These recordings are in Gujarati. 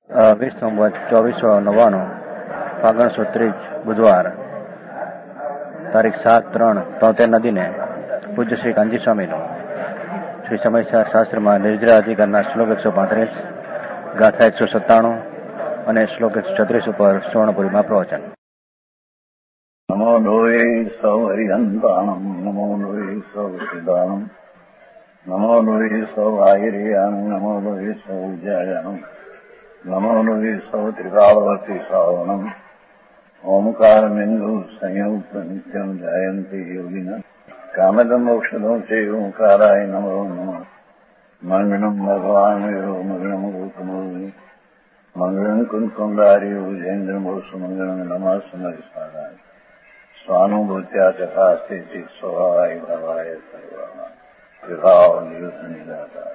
20 નવેમ્બર 2499 ફાગણ સુદ 30 બુધવાર તારીખ 7/3/73 નદીને પૂજ્ય શ્રી કાંજી સ્વામીનું શ્રી સમયસાર શાસ્ત્રમાં નિર્જરા અધિકારના શ્લોક 135, ગાથા 197 અને શ્લોક 136 ઉપર સુવર્ણપુરીમાં પ્રવચન. નમો લોહે સૌ હરિહંતાણમ, નમો લોહે સૌ સિદ્ધાણમ, નમો લોહે સૌ આયર્યાણમ, નમો લોહે સૌ ઉજ્જાયાણમ, નમો લોહે સૌ ત્રિકાવતી શ્રાવણમ, ઓમકાર બિંદુ સંયુક્ત નિત્યમ જયંતી યોગિના કામદમ મોક્ષદો છે ઓંકારાય નમો નમઃ. મંગળમ ભગવાન મંગળમ ગૌતમો મંગળમ કુંકુંડારી ઉજેન્દ્રમોષ મંગળમ નમઃ સમરિસ્વાદાય સ્વાનુભૂત્યા ચકાસ્તે સ્વભાવાય ભવાય સર્વા વિભાવ નિયુદ્ધ નિરાધાર.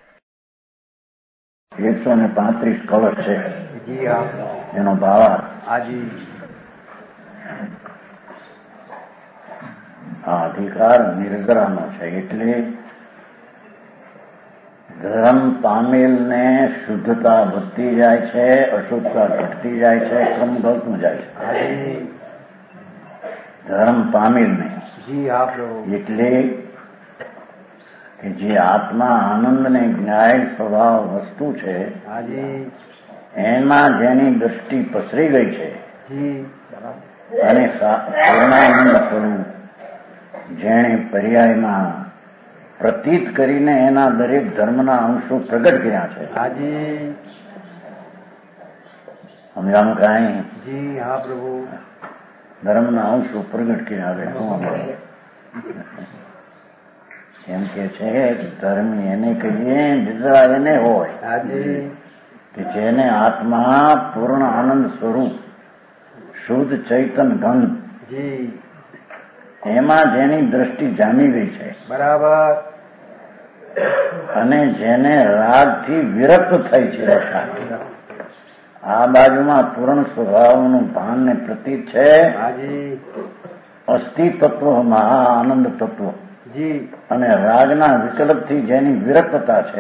135 કળશ છે એનો ભાવાર્થ આ અધિકાર નિર્જરાનો છે. એટલે ધર્મ પામેલને શુદ્ધતા વધતી જાય છે, અશુદ્ધતા ઘટતી જાય છે, ક્રમ ગળતું જાય છે. ધર્મ પામેલને એટલે કે જે આત્મા આનંદ ને જ્ઞાય સ્વભાવ વસ્તુ છે એમાં જેની દ્રષ્ટિ પસરી ગઈ છે અને પૂર્ણાનંદ સ્વરૂપ જેણે પર્યાયમાં પ્રતીત કરીને એના દરેક ધર્મના અંશો પ્રગટ કર્યા છે. સમજાણું કાંઈ? ધર્મના અંશો પ્રગટ કર્યા એમ કે છે કે ધર્મ એને કહીએ નિદ્રા એને હોય કે જેને આત્મા પૂર્ણ આનંદ સ્વરૂપ શુદ્ધ ચૈતન ઘન એમાં જેની દ્રષ્ટિ જામી ગઈ છે બરાબર, અને જેને રાગથી વિરક્ત થઈ છે. આ બાજુમાં પૂર્ણ સ્વભાવનું ભાન ને પ્રતીત છે અસ્થિ તત્વ, મહા આનંદ તત્વ, અને રાગના વિકલ્પથી જેની વિરક્તતા છે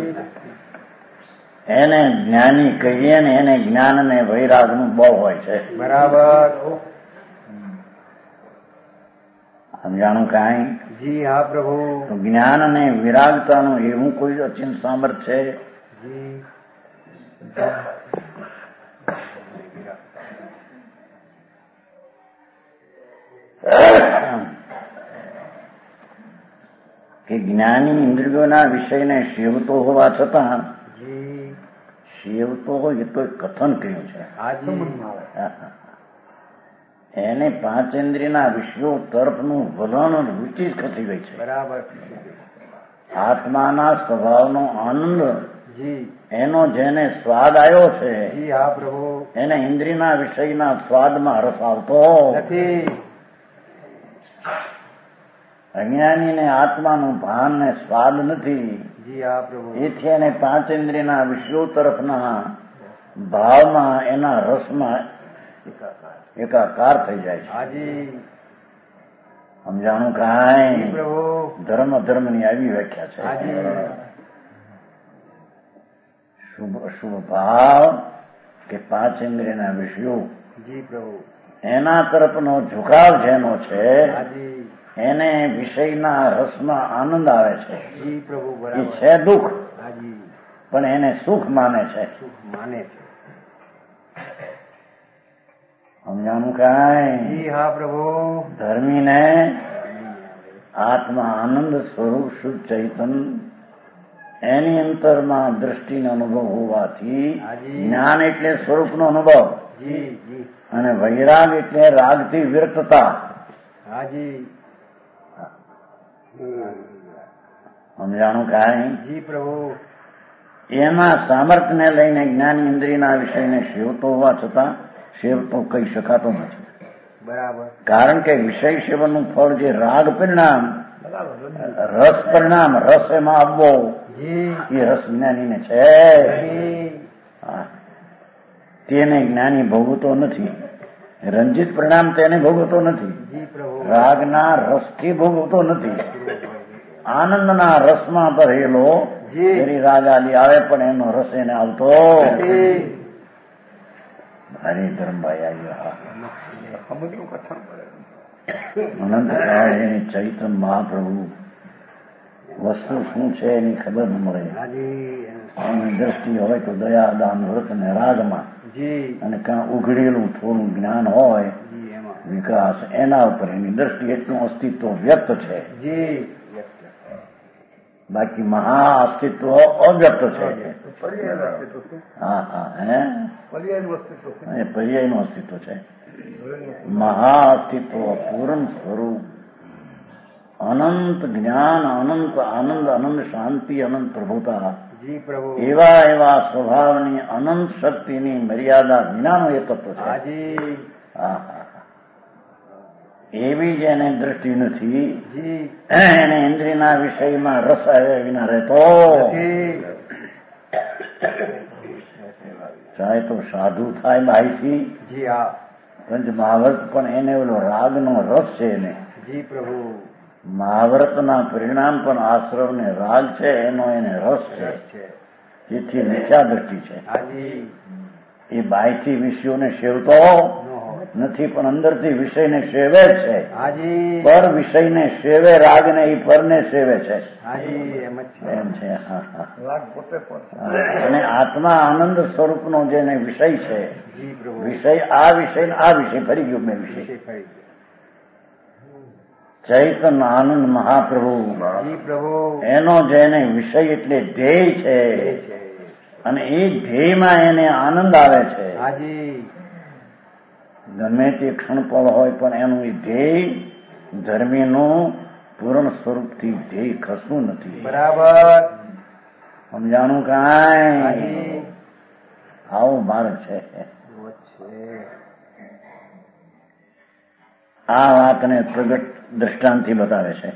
એને જ્ઞાની કહીએ ને એને જ્ઞાન ને વૈરાગનું બળ હોય છે. બરાબર, સમજાણું કાંઈ? જી હા પ્રભુ. જ્ઞાન અને વિરાગતાનું એવું કોઈ અચિંત સામર્થ્ય છે કે જ્ઞાની ઇન્દ્રિયોના વિષયને સેવતો હોવા છતાં સેવતો હોય એ તો કથન કર્યું છે. એને પાંચેન્દ્રિયના વિષયો તરફનું વલણ રૂચિ જ ખસી ગઈ છે. બરાબર. આત્માના સ્વભાવનો આનંદ એનો જેને સ્વાદ આવ્યો છે એને ઇન્દ્રિયના વિષયના સ્વાદમાં રસ આવતો નથી. અજ્ઞાનીને આત્માનું ભાન ને સ્વાદ નથી, એથી એને પાંચેન્દ્રિયના વિષયો તરફના ભાવમાં એના રસમાં એકાકાર થઈ જાય છે. સમજાણું કાંઈ? ધર્મ ધર્મની આવી વ્યાખ્યા છે. શુભ ભાવ કે પાંચેન્દ્રિયના વિષયો એના તરફનો ઝુકાવ જેનો છે એને વિષયના રસમાં આનંદ આવે છે. એ છે દુઃખ, પણ એને સુખ માને છે. સમજાણું કાંઈ? હા પ્રભુ. ધર્મીને આત્મા આનંદ સ્વરૂપ શુદ્ધ ચૈતન એની અંતરમાં દ્રષ્ટિનો અનુભવ હોવાથી જ્ઞાન એટલે સ્વરૂપનો અનુભવ અને વૈરાગ એટલે રાગથી વિરક્તતા. સમજાણું કાંઈ? જી પ્રભુ. એના સામર્થ્યને લઈને જ્ઞાની ઇન્દ્રિયના વિષયને સેવતો હોવા છતાં સેવતો કહી શકાતો નથી. બરાબર. કારણ કે વિષય સેવનનું ફળ જે રાગ પરિણામ, રસ પરિણામ, રસ એમાં આવવો એ રસ જ્ઞાનીને છે. તેને જ્ઞાની ભોગવતો નથી. રંજિત પરિણામ તેને ભોગવતો નથી. રાગના રસથી ભોગવતો નથી. આનંદના રસમાં ભરેલો રાગ આદિ આવે પણ એનો રસ એને આવતો ભારે ધર્મભાઈ આવ્યો. અનંત કાળ એની ચૈત્ર મહાપ્રભુ વસ્તુ શું છે એની ખબર ન મળે. એની દ્રષ્ટિ હોય તો દયા, દાન, વ્રત અને રાગમાં, અને કાં ઉઘડેલું થોડું જ્ઞાન હોય, વિકાસ, એના ઉપર એની દ્રષ્ટિ એટલું અસ્તિત્વ વ્યક્ત છે. બાકી મહા અસ્તિત્વ અવ્યક્ત છે. હા હા, હે પર્યાયનું અસ્તિત્વ છે. મહા અસ્તિત્વ, પૂર્ણ સ્વરૂપ, અનંત જ્ઞાન, અનંત આનંદ, અનંત શાંતિ, અનંત પ્રભુતા, એવા એવા સ્વભાવની અનંત શક્તિની મર્યાદા વિનાનું એ તત્વ છે. હા હા, એવી જ એને દ્રષ્ટિ નથી. એને ઇન્દ્રિયના વિષયમાં રસ આવ્યા વિના રહેતો. ચાહે તો સાધુ થાય બાઈથી, પંચ મહાવ્રત, પણ એને ઓલો રાગનો રસ છે. એને મહાવ્રતના પરિણામ પણ આશ્રવ ને રાગ છે, એનો એને રસ છે. જેથી મિથ્યા દ્રષ્ટિ છે. એ બાયથી વિષયોને સેવતો નથી, પણ અંદરથી વિષયને સેવે છે. પર વિષયને સેવે રાગને, એ પરને સેવે છે. એમ છે. અને આત્મા આનંદ સ્વરૂપનો જેને વિષય છે, વિષય આ વિષય ફરી ગયો. મેં વિષય ચૈતન્ય આનંદ મહાપ્રભુ, એનો જેને વિષય એટલે ધ્યેય છે, અને એ ધ્યેયમાં એને આનંદ આવે છે. ગમે તે ક્ષણપળ હોય, પણ એનું એ ધ્યેય ધર્મીનું પૂર્ણ સ્વરૂપથી ધ્યેય ખસતું નથી. બરાબર સમજાણું? કાંઈ આવો માર્ગ છે. આ વાતને પ્રગટ દ્રષ્ટાંતથી બતાવે છે.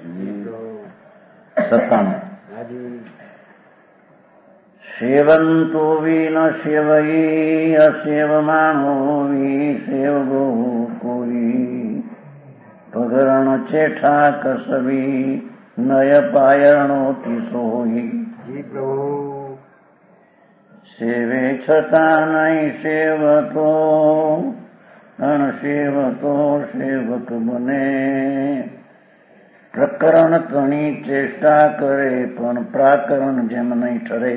97. સેવંતો વિન સેવઈ અસેવમાણો વિસેવ ગોકુલી પગરણ ચેઠા કસવી નય પાયણો તિસોઈ. સેવે છતાં નહીં સેવતો, અણસેવતો સેવક બને. પ્રકરણ તણી ચેષ્ટા કરે, પણ પ્રાકરણ જેમ નહીં ઠરે.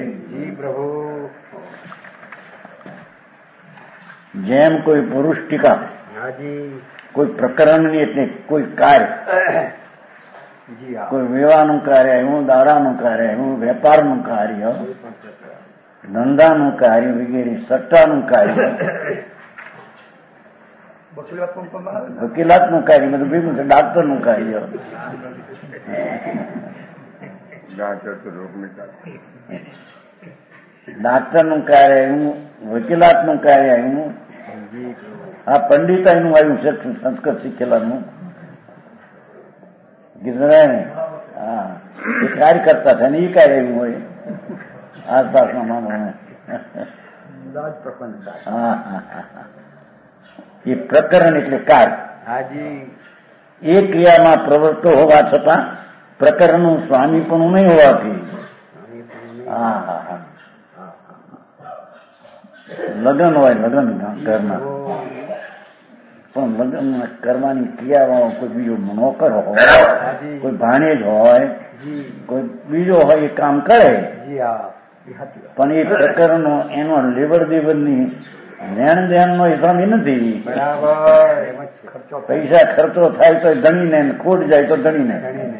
જેમ કોઈ પુરુષ ટીકા, કોઈ પ્રકરણની એટલે કોઈ કાર્ય, કોઈ વિવાહનું કાર્ય આવ્યું, દાડાનું કાર્ય આવ્યું, વેપારનું કાર્ય, ધંધાનું કાર્ય વગેરે, સટ્ટાનું કાર્ય, વકીલાતનું કાર્ય, બધું ભેગું છે. ડાક્ટરનું કાર્ય, ડાક્ટરનું કાર્ય આવ્યું, વકીલાતનું કાર્ય આવ્યું, આ પંડિતાઈનું આવ્યું છે, સંસ્કૃત શીખેલાનું. હા, એ કાર્ય કરતા છે ને, એ કાર્ય આવ્યું હોય આસપાસના માણસોને. હા હા હા, એ પ્રકરણ એટલે કાર્ય. એ ક્રિયામાં પ્રવૃત્તો હોવા છતાં પ્રકરણનું સ્વામીપણું નહીં હોવાથી. હા હા હા, લગ્ન હોય, લગ્ન ઘરના, પણ લગ્ન કરવાની ક્રિયામાં કોઈ બીજો નોકર હોય, કોઈ ભાણેજ હોય, કોઈ બીજો હોય, એ કામ કરે, પણ એ પ્રકરણનો એનો લેવડ દેવડની લેણ દેણનો હિસાબ નથી. પૈસા ખર્ચો થાય તો ધણીને, ખોટ જાય તો ધણીને.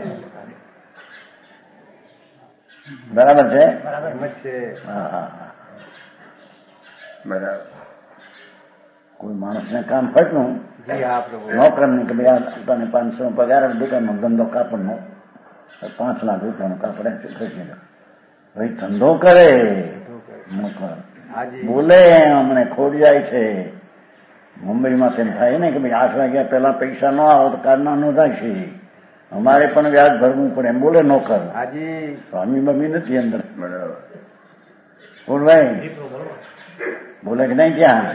બરાબર છે? હા હા હા, બરાબર. કોઈ માણસને કામ ફટનું નોકરને કે ભાઈ તને 500 પગાર, દુકાનનો ધંધો કાપડનો 5 લાખ રૂપિયાનો કાપડ ભાઈ ધંધો કરે, નોકર બોલે અમને ખોટ જાય છે. મુંબઈમાં તેમ થાય ને કે ભાઈ 8 વાગ્યા પહેલા પૈસા ન આવો તો કારના નોંધાય છે, અમારે પણ વ્યાજ ભરવું પડે, એમ બોલે નોકર. સ્વામી મમ્મી નથી અંદર. બોલ ભાઈ, બોલે કે નહીં? ક્યાં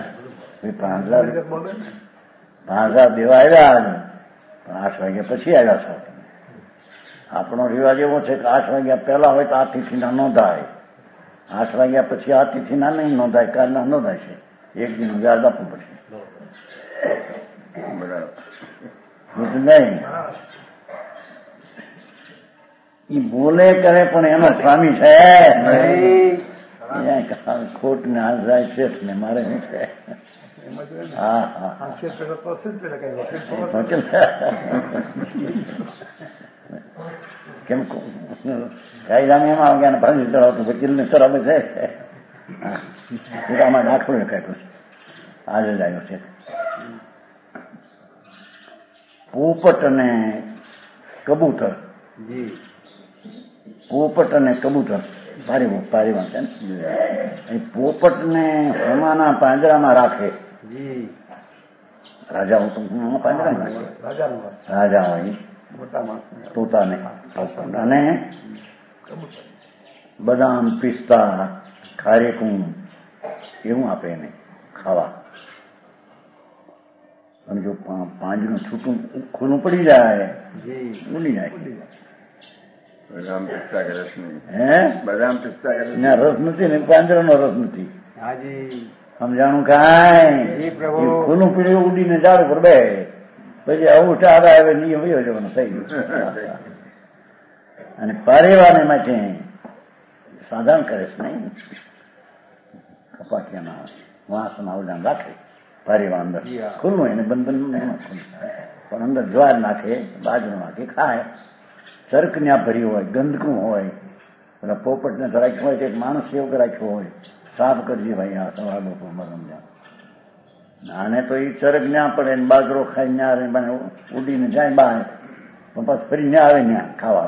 5,000 દેવા આવ્યા, પણ 8 વાગ્યા પછી આવ્યા છો. આપણો રિવાજ એવો છે કે 8 વાગ્યા પહેલા હોય તો આ તિથિના નોંધાય, 8 વાગ્યા પછી આ તિથિના નહીં નોંધાય, કાલના નોંધાય છે. એક દિન વ્યાજ આપવું પડશે. એ બોલે કરે પણ એનો સ્વામી છે ખોટ ને હાલ જાય શેઠ ને મારે શું છે. હા હા કેમ કાયદામાં એમાં આવે ગયા ભાંગી ચડાવતું વકીલ ને સર અમે છે આમાં દાખલો કાઢ્યો છે આજે જ આવ્યો છે. પોપટ અને કબૂતર, પોપટ અને કબૂતર પારીમાં છે ને, પોપટ ને હોમાના પાંજરામાં રાખે. રાજાઓ તો પાંજરામાં રાખે, રાજા હોય તોતાને, અને બદામ પિસ્તા ખારેકું એવું આપે એને ખાવા. અને જો પાંજરું છૂટું ખુલ્લું પડી જાય ઉડી જાય. બદામ પિસ્તા કે રસ નહીં, હે બદામ પિસ્તા કે રસ નથી ને પાંજરાનો રસ નથી. સમજાણું કાંઈ ખુલ્લું પીડ્યું ઉડીને ઝાડ પર બે પછી આવું ટાળા આવે નિયમ વયો જવાનું થઈ ગયું. અને પારેવાને માટે સાધારણ કરે છે નહીં, કપાટિયાના વાંસના અવદાન રાખે. પારેવા અંદર ખુલ્લું એને બંધન પણ અંદર જ્વાર નાખે, બાજરો નાખે, ખાય. ચરક ત્યાં ભર્યું હોય, ગંદકું હોય, પેલા પોપટને રાખ્યો હોય, એક માણસ એવું રાખ્યો હોય, સાફ કરજે ભાઈ આ સવાર બપોર મરમ ત્યાં. આને તો એ ચરક ન્યા પડે ને બાજરો ખાઈ ન્યા ઉડીને જાય બહાર, પણ પાછું ફરી ન્યા આવે ન્યા ખાવા.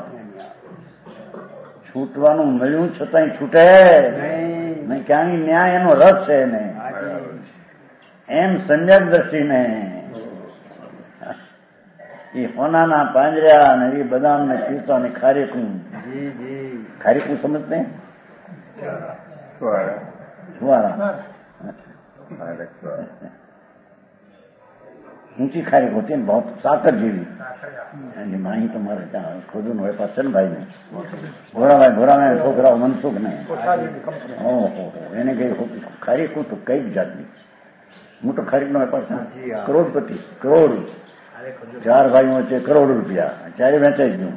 છૂટવાનું મળ્યું છતાંય છૂટે નહીં, ક્યાંય ન્યાય એનો રસ છે ને એમ સંજ્ઞક દ્રષ્ટિને એ હોનાના પાંજરા ને એ બદામ ને પીતા ને ખારેકું સમજते ઊંચી ખારેક હોતી ને બહુ સાકર જેવી માહી તમારે ત્યાં ખોદું હોય પાછળ ભાઈ ને ઘોડાભાઈ છોકરાઓ મનસુખ ને ઓહો એને કઈ ખારેકું તો કઈ જ જાતની મોટો ખારેક નો વેપાર છે, કરોડપતિ, કરોડ, 4 ભાઈઓ વચ્ચે કરોડ રૂપિયા, ચારે વેચાઈ ગયું.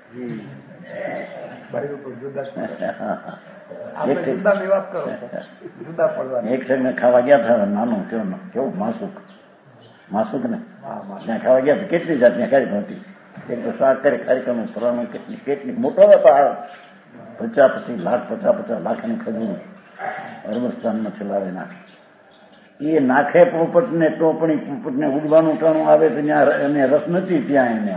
એક સંઘ ખાવા ગયા હતા નાનું કેવું માસુક ને ત્યાં ખાવા ગયા હતા. કેટલી જાતની ખારી હતી, એક તો શાક કરે ખારીકાનું ફરવાનું, કેટલી મોટો વેપાર, 50-50 લાખ ની ખજૂર અરબસ્તાનમાં ચલાવે નાખે. એ નાખે પોપટને ટોપણી, પોપટને ઉડવાનું ટાણું આવે તો ત્યાં એને રસ નથી ત્યાં એને.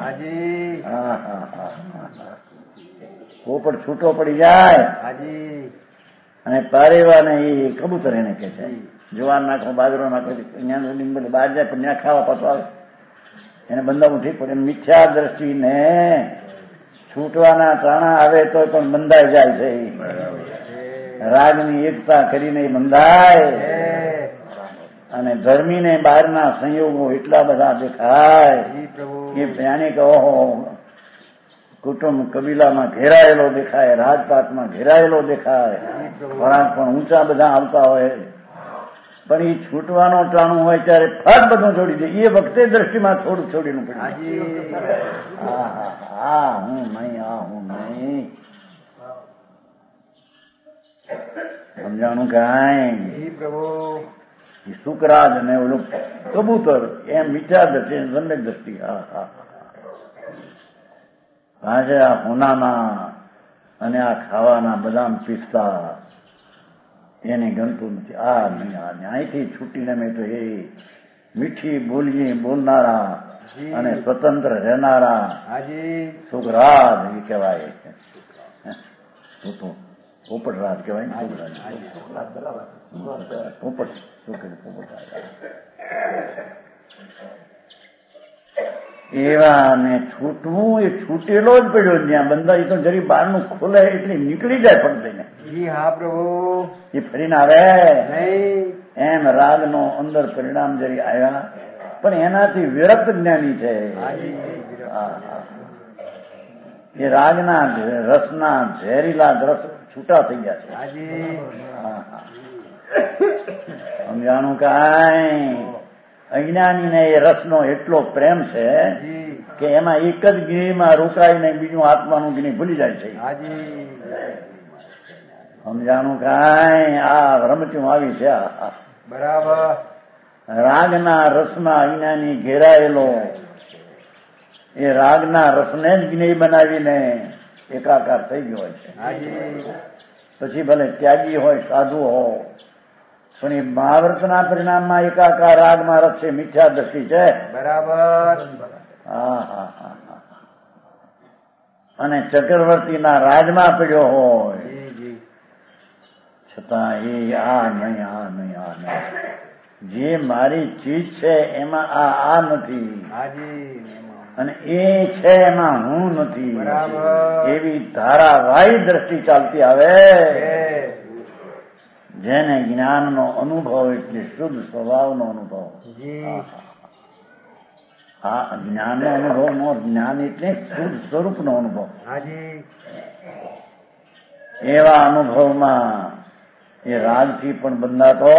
પોપટ છૂટો પડી જાય અને પારેવાને એ કબૂતર એને કે છે જવાન નાખો, બાજરો નાખો, ત્યાં બહાર જાય પણ ત્યાં ખાવા પાછો આવે એને બંધાવું ઠીક પડે. મિથ્યા દ્રષ્ટિને છૂટવાના ટાણા આવે તો પણ બંધાઈ જાય છે. રાગની એકતા કરીને બંધાય અને ધર્મીને બહારના સંયોગો એટલા બધા દેખાય કે જાણે કે ઓહો કુટુંબ કબીલામાં ઘેરાયેલો દેખાય, રાજપાટમાં ઘેરાયેલો દેખાય, ખોરાક પણ ઊંચા બધા આવતા હોય, પણ એ છૂટવાનો ટાણું હોય ત્યારે ફટ બધું છોડી દે. એ વખતે દ્રષ્ટિમાં થોડું છોડીનું પડે. હું નહીં સમજાણું કાંઈ. શુકરાજ અને ઓલું કબૂતર એમ વિચાર દ્રષ્ટિ, સમ્યક દ્રષ્ટિ. આજે આ હોનાના અને આ ખાવાના બદામ પિસ્તા એને ગમતું નથી. આ નહીં, આ અહીંથી છૂટીને મેં તો એ મીઠી બોલીએ બોલનારા અને સ્વતંત્ર રહેનારા સુખરાજ એ કહેવાય. પોપટરાજ કહેવાય ને, પોપટ એવા ને છૂટવું એ છૂટેલો જ પડ્યો. જ્યાં બંધાઈ તો જરી બહારનું ખોલે એટલે નીકળી જાય પડદઈને. એ ફરીને આવે એમ રાગનો અંદર પરિણામ જરી આવ્યા, પણ એનાથી વિરક્ત જ્ઞાની છે. એ રાગના રસના ઝેરીલા રસ છૂટા થઈ ગયા છે. સમજાણું કાંઈ અજ્ઞાનીને એ રસનો એટલો પ્રેમ છે કે એમાં એક જ ગિરીમાં રોકાઈને બીજું આત્માનું ગિરી ભૂલી જાય છે. સમજાણું કાંઈ આ રમચું આવી છે. બરાબર. રાગના રસમાં અજ્ઞાની ઘેરાયેલો એ રાગના રસને જ જ્ઞેય બનાવીને એકાકાર થઈ ગયો હોય છે. પછી ભલે ત્યાગી હોય સાધુ હોય પણ એ મહાવ્રતના પરિણામમાં એકાકાર રાગમાં રસ છે, મિથ્યા દ્રષ્ટિ છે. બરાબર. અને ચક્રવર્તીના રાજમાં પડ્યો હોય છતાં એ આ નહીં જે મારી ચીજ છે એમાં આ નથી અને એ છે એમાં હું નથી, એવી ધારાવાહી દ્રષ્ટિ ચાલતી આવે. જેને જ્ઞાનનો અનુભવ એટલે શુદ્ધ સ્વભાવનો અનુભવ. આ જ્ઞાનનો અનુભવ નો જ્ઞાન એટલે શુદ્ધ સ્વરૂપનો અનુભવ. એવા અનુભવમાં એ રાગથી પણ બંધાતો.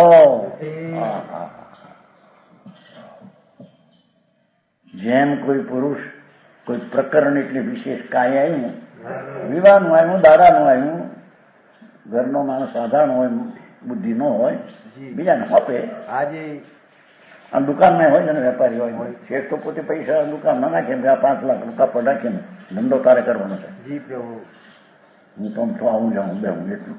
જેમ કોઈ પુરુષ કોઈ પ્રકરણ એટલે વિશેષ કાય આવ્યું, વિવાહનું આવ્યું, દાડાનું આવ્યું, ઘરનો માણસ સાધારણ હોય, બુદ્ધિ ન હોય, બીજાને આપે. આ દુકાનમાં હોય અને વેપારી હોય, શેઠ તો પોતે પૈસા દુકાનમાં નાખે, 5 લાખ રૂપિયા પર નાખીને ધંધો તારે કરવાનો છે. હું તો આવું જાઉં બેહું એટલું.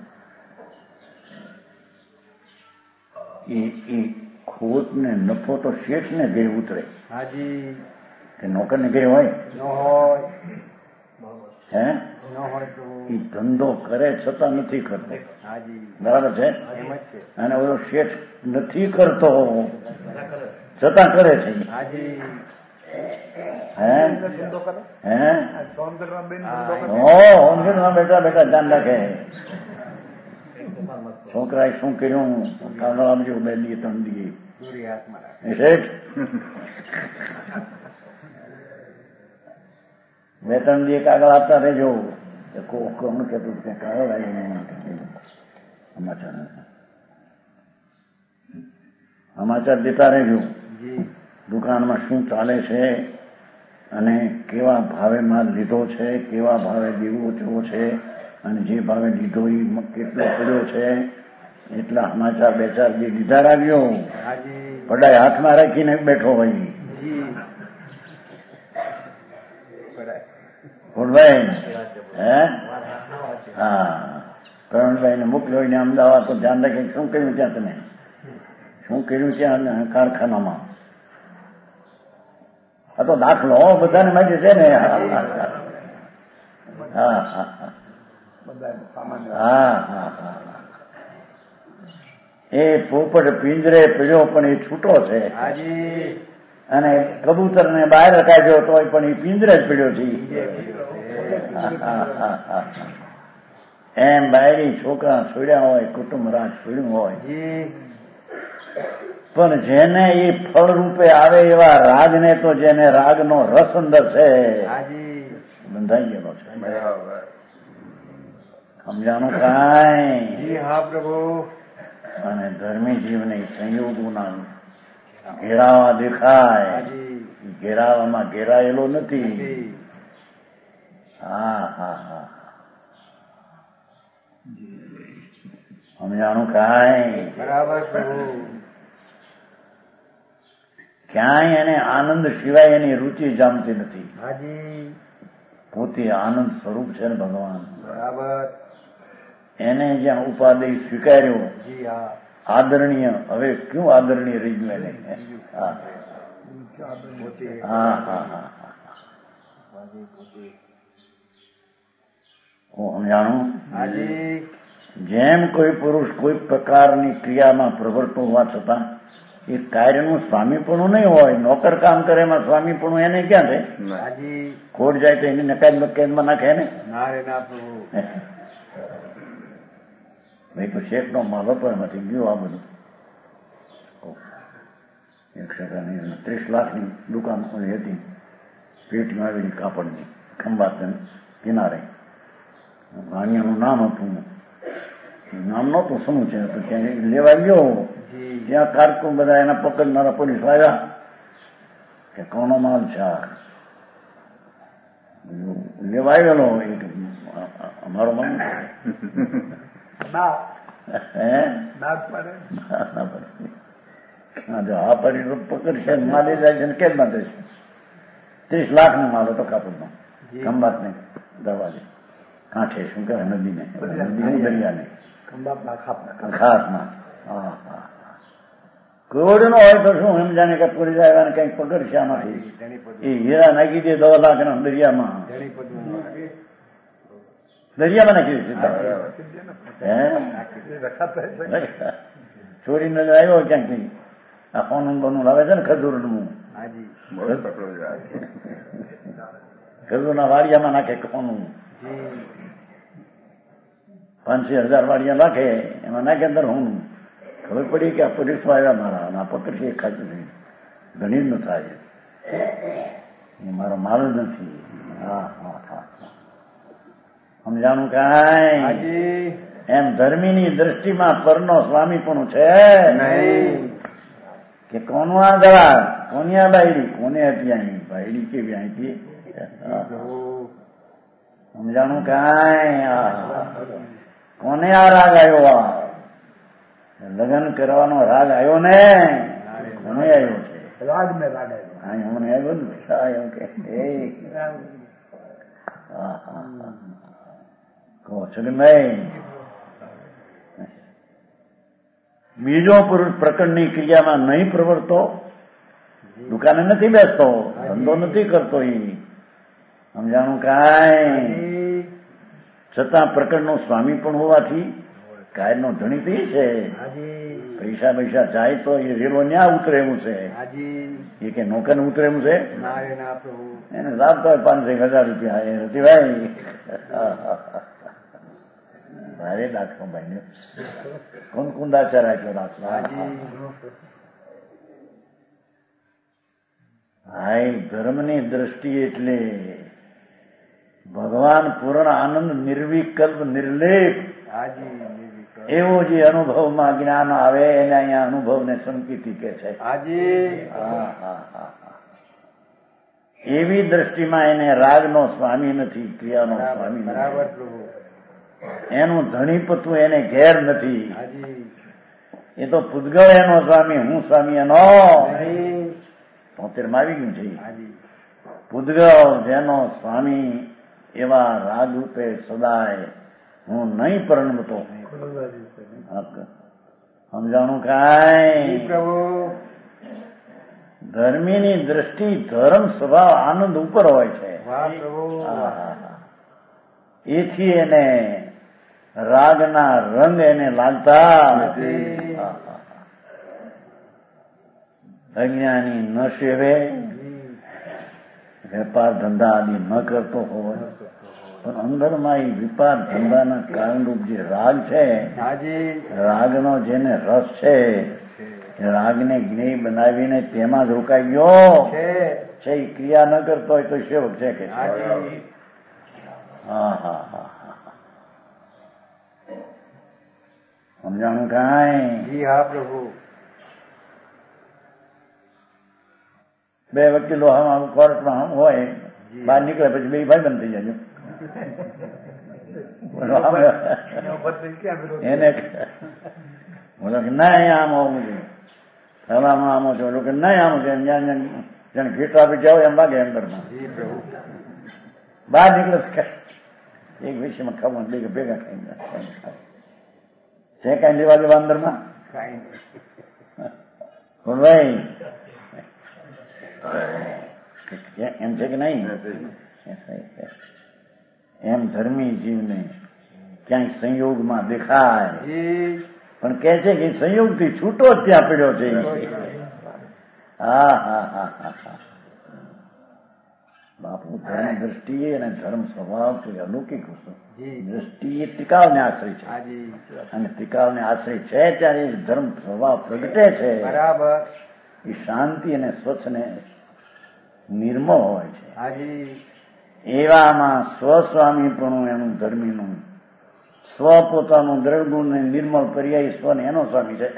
એ ખોટ ને નફો તો શેઠ ને ઘેર ઉતરે કે નોકર ને ઘેર હોય હે? એ ધંધો કરે છતાં નથી કરતો. બરાબર છે. અને ઓલો શેઠ નથી કરતો છતાં કરે છે. બેઠા બેઠા ધ્યાન રાખે. છોકરાએ શું કર્યું? કાગળ આપજો, 2 દી 3 દી. શેઠ 2-3 દી કાગળ આપતા રહેજો. કોણ કહેતું કાગળ સમાચાર દેતા રહેજો. દુકાનમાં શું ચાલે છે અને કેવા ભાવે માલ લીધો છે, કેવા ભાવે દેવો છે, અને જે ભાવે લીધો એ કેટલો પડ્યો છે એટલા સમાચાર 2-4 દી લીધા રાખ્યો. પડાય હાથમાં રાખીને બેઠો હોય. ફૂલભાઈ કરણભાઈ ને મોકલ્યો ને અમદાવાદ, તો ધ્યાન રાખીને શું કર્યું ત્યાં? તમે શું કર્યું ત્યાં કારખાનામાં? આ તો દાખલો બધાને માટે છે ને. એ પોપટ પિંજરે પડ્યો પણ એ છૂટો છે, અને કબૂતર ને બહાર રખાયો તો પણ એ પિંજરે જ પડ્યો છે. એમ બાયડી છોકરા છોડ્યા હોય, કુટુંબ રાજ છોડ્યું હોય, પણ જેને એ ફળ રૂપે આવે એવા રાગને તો જેને રાગનો રસ અંદર છે બંધાઈ ગયેલો છે. સમજાણું કાંઈ? અને ધર્મી જીવને સંયોગોના ઘેરાવા દેખાય, ઘેરાવામાં ઘેરાયેલો નથી. સમજાણું કાંઈ? ક્યાંય એને આનંદ સિવાય એની રુચિ જામતી નથી. પોતે આનંદ સ્વરૂપ છે ને ભગવાન. એને જ્યાં ઉપાધિ સ્વીકાર્યો આદરણીય, હવે ક્યું આદરણીય રહી ગયું એને? હું જાણું જેમ કોઈ પુરુષ કોઈ પ્રકારની ક્રિયામાં પ્રવૃત્ત હોવા છતાં એ કાર્યનું સ્વામીપણું નહીં હોય, નોકર કામ કરે એમાં સ્વામીપણું એને ક્યાં છે? ખોટ જાય તો એને નકાદમાં નાખે ને. ભાઈ તો શેઠ નો માલો પણ નથી ગયો. આ બધું 30 લાખની દુકાન હતી, પેટમાં આવેલી કાપડની, ખંભાત કિનારે. વાણિયાનું નામ હતું નામનો તો શું છે? તો ત્યાં લેવા ગયો, ત્યાં કારકુન બધા એના પકડનારા પોલીસ આવ્યા કે કોનો માલ છે? લેવા આવેલો એક અમારો માલ જો આ પડી પકડશે માલી જાય છે ને કેમ ના દેશે? 30 લાખ નો માલ હતો કાપડનો, ખંભાત ને દરવાજે કાંઠે, શું કહેવાય નદીને, દરિયાને ખાસમાં. કરોડ નો હોય તો શું એમ જાણે કે પોલીસ આવ્યા ને કઈક પકડશે આમાંથી, એ હીરા નાખી દે 10 લાખ ના દરિયામાં નાખી દે. ચોરી નજર આવ્યો ક્યાંક નહીં. આ ફોન બનું લાવે છે ને ખજૂરનું, ખજૂરના વાડિયામાં નાખે કોનું, 5,000 વાડિયા નાખે, એમાં નાખે અંદર હું ખબર પડી કે આ પોલીસ આવ્યા મારા, આ પકડશે એક ખાતું નહીં, ઘણી ન થાય, એ મારો માલ નથી. હા હા હા, સમજાણું કાંઈ? એમ ધર્મીની દ્રષ્ટિમાં પરનો સ્વામી પણ છે કે કોનું આ ગળા, કોની આ બાયડી, કોને હતી અહીં બાયડી કેવી અહીંથી? સમજાણું કાંઈ? કોને આ રાગ આવ્યો? આ લગ્ન કરવાનો રાગ આવ્યો ને? કોને આવ્યો છે? રાગ ને રાગ આવ્યો, મને આવ્યો ને કે કહો છો કે નહીં? બીજો પુરુષ પ્રકરણની ક્રિયામાં નહીં પ્રવર્તો, દુકાને નથી બેસતો, ધંધો નથી કરતો, એ સમજાણું કાંઈ? છતાં પ્રકરણનો સ્વામી પણ હોવાથી કાયરનો ધણી થઈ છે. પૈસા પૈસા જાય તો એ રેલો ન્યા ઉતરે એવું છે, એ કે નોકર ઉતરે એવું છે? એને લાભ તો 5,000 રૂપિયા એ હતી ભાઈ. ભારે દાખલો ભાઈ, કોણ કુંદાચાર આપ્યો દાખલો? ભાઈ ધર્મની દ્રષ્ટિ એટલે ભગવાન પૂર્ણ આનંદ, નિર્વિકલ્પ, નિર્લેપ, એવો જે અનુભવમાં જ્ઞાન આવે એને અહીંયા અનુભવને સંકિતિ કે છે. એવી દ્રષ્ટિમાં એને રાગનો સ્વામી નથી, ક્રિયાનો સ્વામી નથી, એનું ધણીપતું એને ઘેર નથી. એ તો પૂતગળ એનો સ્વામી, હું સ્વામી એનો 73 આવી ગયું છે. પૂતગળ જેનો સ્વામી એવા રાગ રૂપે સદાય હું નહીં પરણમતો. સમજાણું કાંઈ? ધર્મીની દ્રષ્ટિ ધર્મ સ્વભાવ આનંદ ઉપર હોય છે, એથી એને રાગના રંગ એને લાગતા. અજ્ઞાની ન સેવે, વેપાર ધંધા આદિ ન કરતો હોય, પણ અંદરમાં એ વેપાર ધંધાના કારણરૂપ જે રાગ છે, રાગનો જેને રસ છે, રાગને જ્ઞેય બનાવીને તેમાં જ રોકાઈ ગયો છે. એ ક્રિયા ન કરતો હોય તો સેવક છે કે? હા હા હા, સમજાણું કાંઈ? હા પ્રભુ. 2 વકીલો કોર્ટમાં હોય, બહાર નીકળે પછી 2 ભાઈ બંધ થઈ જાય. એને બોલો કે ના આમ આવું છે, સલામાં આમો છો, કે ના આમ છે, જાણે ગીટ આપી જાઓ એમ લાગે અંદરમાં. બહાર નીકળે એક વિષયમાં ખાવાનું 2 ભેગા ખાઈ છે, કઈ લેવા દેવા અંદરમાં ભાઈ એમ છે કે નહીં? એમ ધર્મી જીવને ક્યાંય સંયોગમાં દેખાય, પણ કે છે કે સંયોગથી છૂટો જ ત્યાં પડ્યો છે. હા હા હા હા, બાપુ ધર્મ દ્રષ્ટિએ અને ધર્મ સ્વભાવ તો અલૌકિક વસ્તુ. દ્રષ્ટિએ ટીકાવને આશ્રય છે, અને ટીકાવને આશ્રય છે ત્યારે ધર્મ સ્વભાવ પ્રગટે છે. બરાબર. એ શાંતિ અને સ્વચ્છ ને નિર્મળ હોય છે. એવામાં સ્વસ્વામીપણું એનું ધર્મીનું સ્વ પોતાનું દ્રઢગુણ ને નિર્મળ પર્યાય સ્વ ને એનો સ્વામી છે.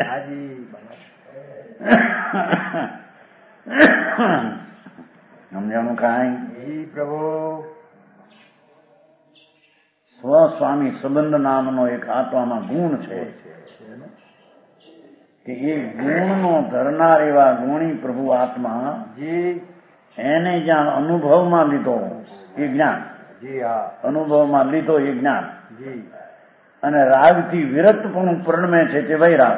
સમજાણું કાંઈ? પ્રભુ સ્વસ્વામી સંબંધ નામનો એક આત્મામાં ગુણ છે કે એ ગુણનો ધરનાર એવા ગુણી પ્રભુ આત્મા એને જ્યાં અનુભવમાં લીધો એ જ્ઞાન, અનુભવમાં લીધો એ જ્ઞાન, અને રાગથી વિરક્તપણું પરિણમે છે તે વૈરાગ.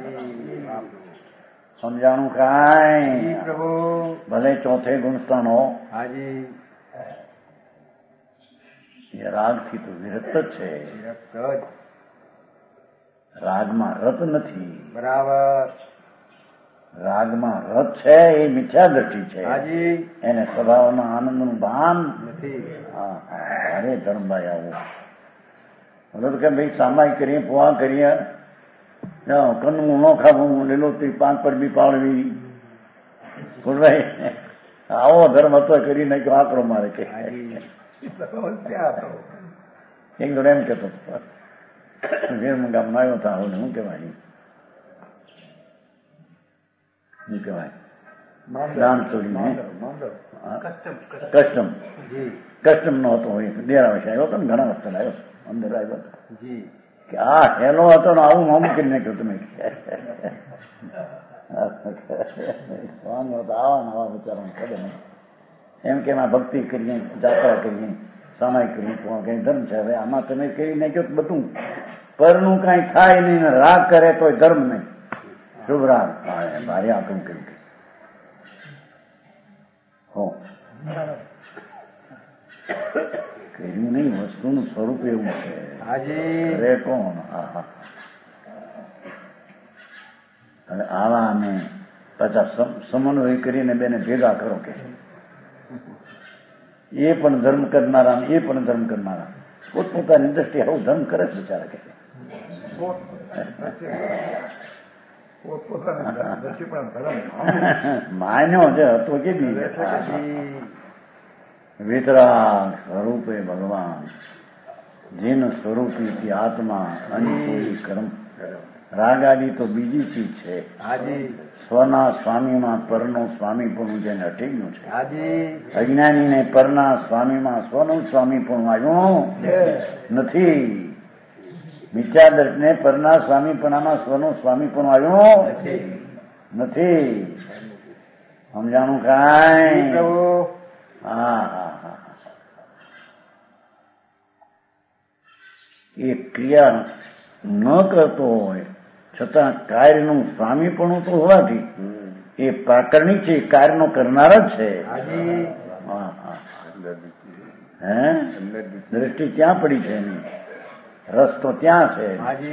સમજાણું કાંઈ? ભલે ચોથે ગુણસ્થાન હો, એ રાગથી તો વિરક્ત જ છે. રાગમાં રત નથી. બરાબર. રાગમાં રત છે એ મિથ્યા દ્રષ્ટિ છે. એને સ્વભાવમાં આનંદનું ભાન નથી. અરે ધર્મભાઈ આવું મતલબ કે ભાઈ સામાય કરીએ, પોવા કરીએ, કનવું ન ખાવું, લીલોતરી પાક પર બી પાડવી, ભાઈ આવો ધર્મ હતો કરી નાખ્યો આકરો મારે કે એક જોડે એમ કેતો ગામમાં આવ્યો હતા. હું શું કહેવાય શું કહેવાય દાન ચોરી કસ્ટમ નો હતો, ડેરા વિશે આવ્યો હતો ને, ઘણા વખત આવ્યો અંદર આવ્યો હતો કે આ હેલો હતો ને આવું મામું કરી નાખ્યું તમે. આવા નવા વિચારો ખબર નહીં. એમ કે એમાં ભક્તિ કરીએ, જાત્રા કરીએ, સામાય કરીએ, કઈ ધર્મ છે. હવે આમાં તમે કરી નાખ્યો બધું, પરનું કઈ થાય નહીં ને રાગ કરે તો ધર્મ નહીં. શુભ રાગ ભારે આટલું કર્યું હો કર્યું નહીં. વસ્તુનું સ્વરૂપ એવું છે. અરે કોણ અને આવા અમે પાછા સમન્વય કરીને બેને ભેગા કરો કે એ પણ ધર્મ કરનારા, એ પણ ધર્મ કરનારા, પોતપોતાની દ્રષ્ટિએ આવું ધર્મ કરે છે બિચારા કે માન્યો છે હતો કે વિતરાગ સ્વરૂપે ભગવાન જીન સ્વરૂપી આત્મા અનિસોઈ કર્મ. રાગાદી તો બીજી ચીજ છે. સ્વના સ્વામીમાં પરનો સ્વામી પણ જેને અટી ગયું છે. અજ્ઞાનીને પરના સ્વામીમાં સ્વનું સ્વામી પણ આવ્યું નથી. મિથ્યાદર્શને પરના સ્વામીપણામાં સ્વનું સ્વામી પણ આવ્યું નથી. સમજાણું કાંઈ? હા એ ક્રિયા ન કરતો હોય છતાં કાર્યનું સ્વામીપણું તો હોવાથી એ પ્રાકરણિક છે, કાર્યનો કરનાર જ છે. હે દ્રષ્ટિ ત્યાં પડી છે એની, રસ તો ત્યાં છે.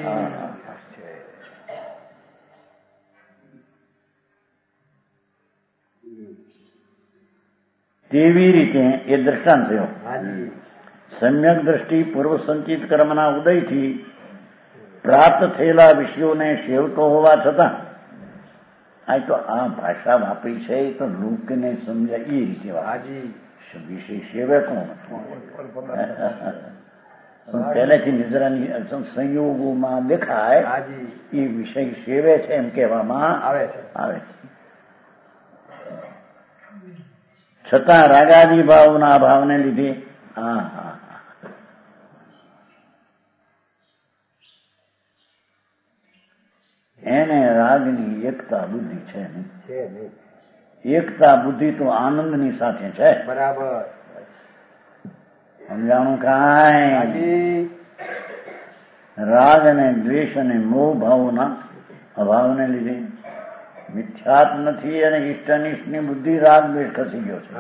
તેવી રીતે એ દ્રષ્ટાંત થયો. સમ્યક દ્રષ્ટિ પૂર્વ સંચિત કર્મના ઉદયથી પ્રાપ્ત થયેલા વિષયોને સેવતો હોવા છતાં, આ તો આ ભાષા વાપરી છે એ તો લોકને સમજાય એ રીતે વિષય સેવે કોણ પહેલેથી નિજરાની સંયોગોમાં દેખાય એ વિષય સેવે છે એમ કહેવામાં આવે છે. છતાં રાગાદી ભાવના ભાવને લીધે એને રાગની એકતા બુદ્ધિ છે નહીં. એકતા બુદ્ધિ તો આનંદની સાથે છે. બરાબર. સમજાણું કાંઈ? રાગ અને દ્વેષ અને મોહ ભાવના અભાવને લીધે મિથ્યાત નથી અને ઇષ્ટનિષ્ઠની બુદ્ધિ રાગ દ્વેષ ખસી ગયો છે.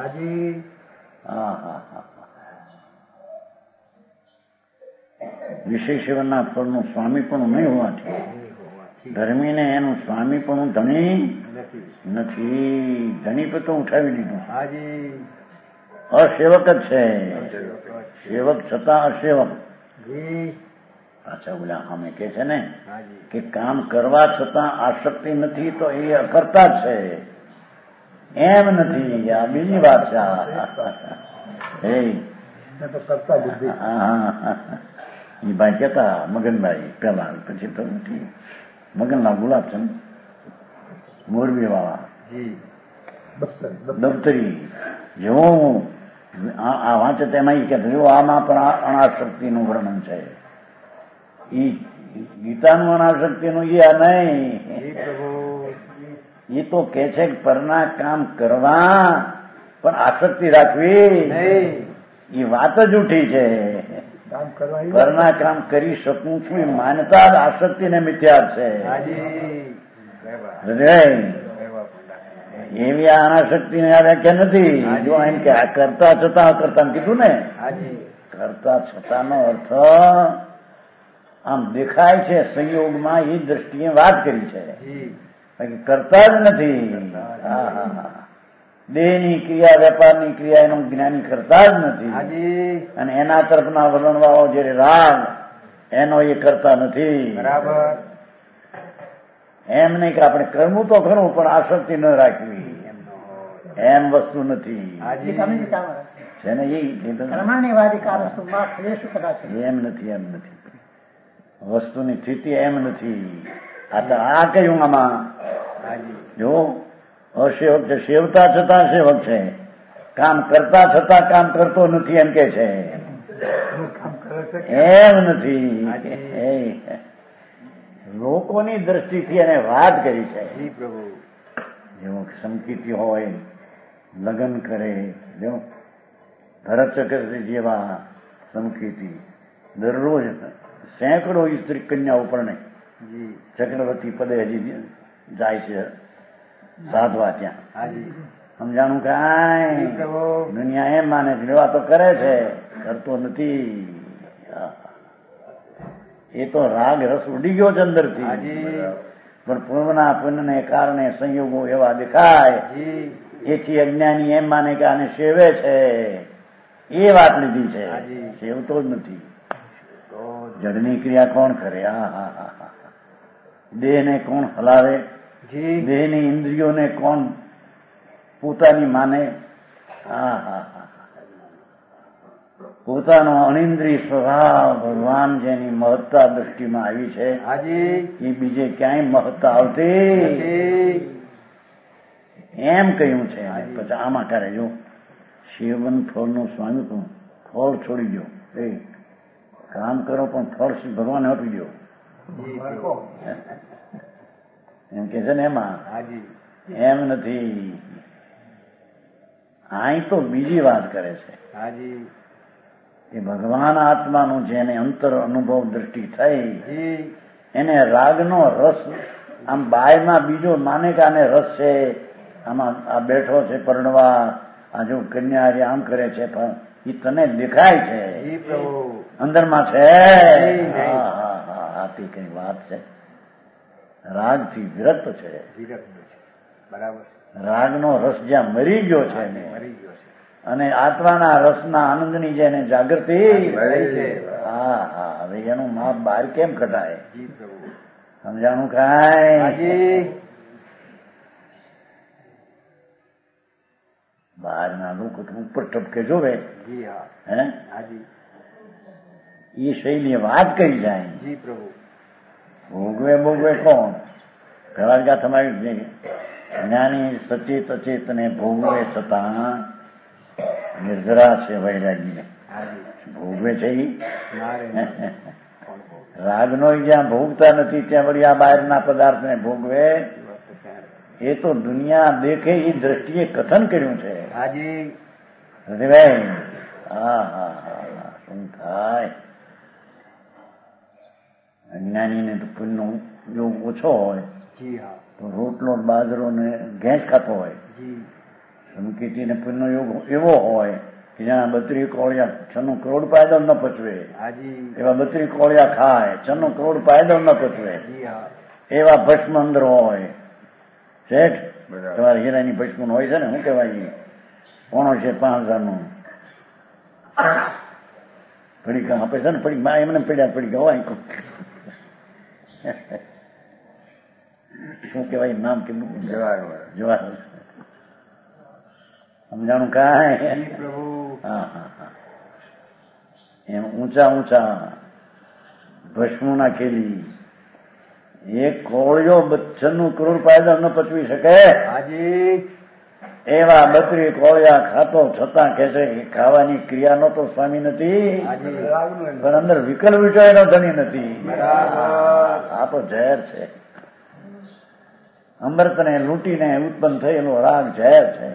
વિષય સેવનના ફળનું સ્વામી પણ નહીં હોવાથી ધર્મીને એનું સ્વામી પણ ધણી નથી. ધણી પર તો ઉઠાવી લીધું, અસેવક જ છે. સેવક છતાં અસેવક. પાછા ઓલા અમે કે છે ને કે કામ કરવા છતાં આસક્તિ નથી તો એ અકર્તા છે. એમ નથી, આ બીજી વાત છે. એ ભાઈ કહેતા મગનભાઈ પેલા, પછી તો નથી, મગનલાલ ગુલાબચંદ મોરબી વાળા દફતરી જેવો આ વાંચે તેમાં એ કહેતા જો આમાં પણ અનાશક્તિનું વર્ણન છે. એ ગીતાનું અનાશક્તિનું એ નહીં, એ તો કે છે કે પરના કામ કરવા પણ આસક્તિ રાખવી એ વાત જ ઉઠી છે. પરના કામ કરી શકું છું એ માન્યતા જ આસક્તિને મિથ્યા છે. એવી અનાશક્તિ ને વ્યાખ્યા નથી. જો એમ કે આ કરતા છતાં અકર્તા કીધું ને, કરતા છતાંનો અર્થ આમ દેખાય છે સંયોગમાં, એ દ્રષ્ટિએ વાત કરી છે. કરતા જ નથી. દેહની ક્રિયા વેપારની ક્રિયા એનો જ્ઞાની કરતા જ નથી. અને એના તરફના વલણવાળો જે રાગ એનો એ કરતા નથી. એમ નહીં કે આપણે કરવું તો ખરું પણ આસક્તિ ન રાખવી, એમ વસ્તુ નથી. છે ને એમ નથી, એમ નથી. વસ્તુની સ્થિતિ એમ નથી. આ કયું આમાં જો અસેવક છે, સેવતા છતાં સેવક છે, કામ કરતા છતાં કામ કરતો નથી એમ કે છે. એમ નથી. લોકોની દ્રષ્ટિથી એને વાત કરી છે. જેવો સંકિતિ હોય, લગ્ન કરે, જો ભરત ચક્રવર્તી જેવા સંકિતિ દરરોજ સેંકડો સ્ત્રી કન્યાઓ પરણે ચક્રવર્તી પદે હજી જાય છે સાધવા ત્યાં. સમજાણું કાંઈ દુનિયા એમ માને છે એવા તો કરે છે, કરતો નથી. એ તો રાગ રસ ઉડી ગયો છે અંદરથી, પણ પૂર્વના પુણ્યને કારણે સંયોગો એવા દેખાય, એથી અજ્ઞાની એમ માને કે આને સેવે છે. એ વાત લીધી છે, સેવતો જ નથી. જડની ક્રિયા કોણ કરે? દેહને કોણ હલાવે? દેહની ઇન્દ્રિયોને કોણ પોતાની માને? પોતાનો અનિન્દ્રિય સ્વભાવ ભગવાન જેની મહત્તા દ્રષ્ટિમાં આવી છે, એ બીજે ક્યાંય મહત્તા આવતી એમ કહ્યું છે. પછી આમાં કરે જો સેવન ફળનું સ્વામિત્વ, ફળ છોડી દો, કામ કરો પણ ફળ ભગવાને આપી દો એમ કે છે ને. એમાં એમ નથી. અહીં તો બીજી વાત કરે છે કે ભગવાન આત્માનું જેને અંતર અનુભવ દ્રષ્ટિ થઈ, એને રાગનો રસ આમ બાયમાં બીજો માને કે આને રસ છે, આમાં આ બેઠો છે પરણવા, આ જો કન્યા આમ કરે છે, પણ એ તને દેખાય છે અંદરમાં છે. આથી કઈ વાત છે. રાગથી વિરક્ત છે. રાગનો રસ જ્યાં મરી ગયો છે અને આત્માના રસના આનંદની જેને જાગૃતિ, હવે એનું માપ બહાર કેમ કઢાય? સમજાણું કાંઈ? બહારના લોકો ઉપર ટપકે જોવે હે, એ શૈલી વાત કરી જાય. ભોગવે ભોગવે કોણ? ઘણા તમારી જ્ઞાની સચેત અચેતને ભોગવે છતાં નિર્જરા છે વૈરાગીને ભોગવે છે. રાગનો જ્યાં ભોગતા નથી ત્યાં વળી આ બહારના પદાર્થને ભોગવે. એ તો દુનિયા દેખે એ દ્રષ્ટિએ કથન કર્યું છે. શું થાય? અજ્ઞાનીને તો પુણ્યનો યોગ ઓછો હોય તો રોટલો બાજરો ને ઘેંસ ખાતો હોય. સંકિતિને પુણ્યનો યોગ એવો હોય કે જ્યાં 32 કોળિયા 96 કરોડ પાયદો ન પચવે, એવા 32 કોળિયા ખાય, 96 કરોડ પાયદો ન પચવે, એવા ભસ્મ અંદર હોય. શેઠ તમારે હીરાની ભસ્મ હોય છે ને, શું કહેવાય, કોણો છે 5000 પડીકા આપે છે ને, પડી એમને પડ્યા પડીકા હોય. શું કહેવાય નામ કેટલું? જવાહર. સમજાણું કાંઈ? એમ ઊંચા ઊંચા ભસ્મ નાખેલી. એક કોળિયો 32 ક્રૂર પાયદળ ન પચવી શકે. એવા 32 કોળિયા ખાતો છતાં કહે છે કે ખાવાની ક્રિયાનો તો સ્વામી નથી, પણ અંદર વિકલ્પ વિચારનો ધણી નથી. આ તો ઝેર છે. અમૃતને લૂંટીને ઉત્પન્ન થયેલો રાગ ઝેર છે.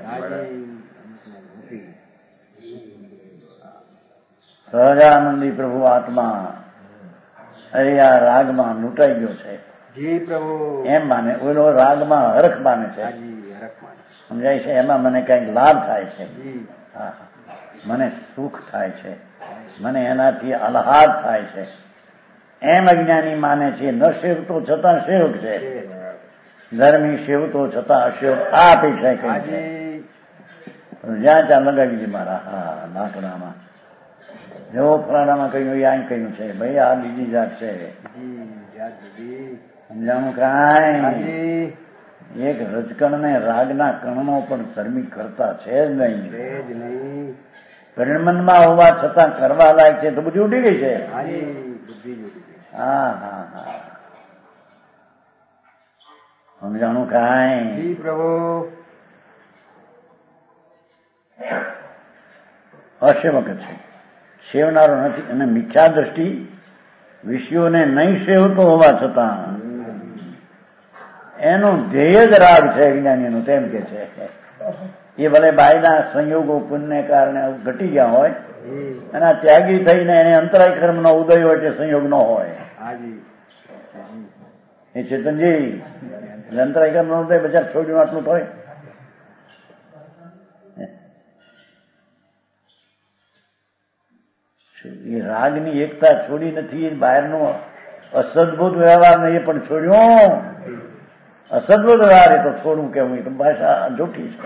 સહજાનંદી પ્રભુ આત્મા આ રાગમાં લૂંટાઈ ગયો છે એમ માને. ઓલો રાગમાં હરખ માને છે, સમજાય છે. એમાં મને કઈક લાભ થાય છે, મને સુખ થાય છે, મને એનાથી આહ્લાદ થાય છે એમ અજ્ઞાની માને છે. ન સેવતો છતાં સેવક છે, ધર્મી સેવતો છતાં અસેવક. આ અપેક્ષા કઈ છે. જ્યાં ત્યાં લગાવી દીધી મારા લાકડામાં. જેવો ફલાણામાં કહ્યું એ આમ કહ્યું છે, ભાઈ આ બીજી જાત છે. સમજાણું કાંઈ? એક રજકણ ને રાગના કણનો પણ ધર્મી કરતા છે જ નહીં. પરિણમનમાં હોવા છતાં કરવા લાયક છે તો બુદ્ધિ ઉડી ગઈ છે. હા હા હા, સમજાણું કાંઈ? અસેવક છે, સેવનારો નથી. અને મિથ્યા દ્રષ્ટિ વિષયોને નહીં સેવતો હોવા છતાં એનું ધ્યેય જ રાગ છે વિજ્ઞાનીનું, તેમ કે છે. એ ભલે બાયના સંયોગો પુણ્યને કારણે ઘટી ગયા હોય અને આ ત્યાગી થઈને એને અંતરાય કર્મનો ઉદય હોય એટલે સંયોગ ન હોય. એ ચેતનજી અંતરાય કર્મનો ઉદય બજાર છોડ્યું આટલું થાય. એ રાગની એકતા છોડી નથી, બહારનો અસદભૂત વ્યવહારને એ પણ છોડ્યો. અસદભૂત વ્યવહાર એ તો છોડવું કેવું, એ તો ભાષા જૂઠી છે.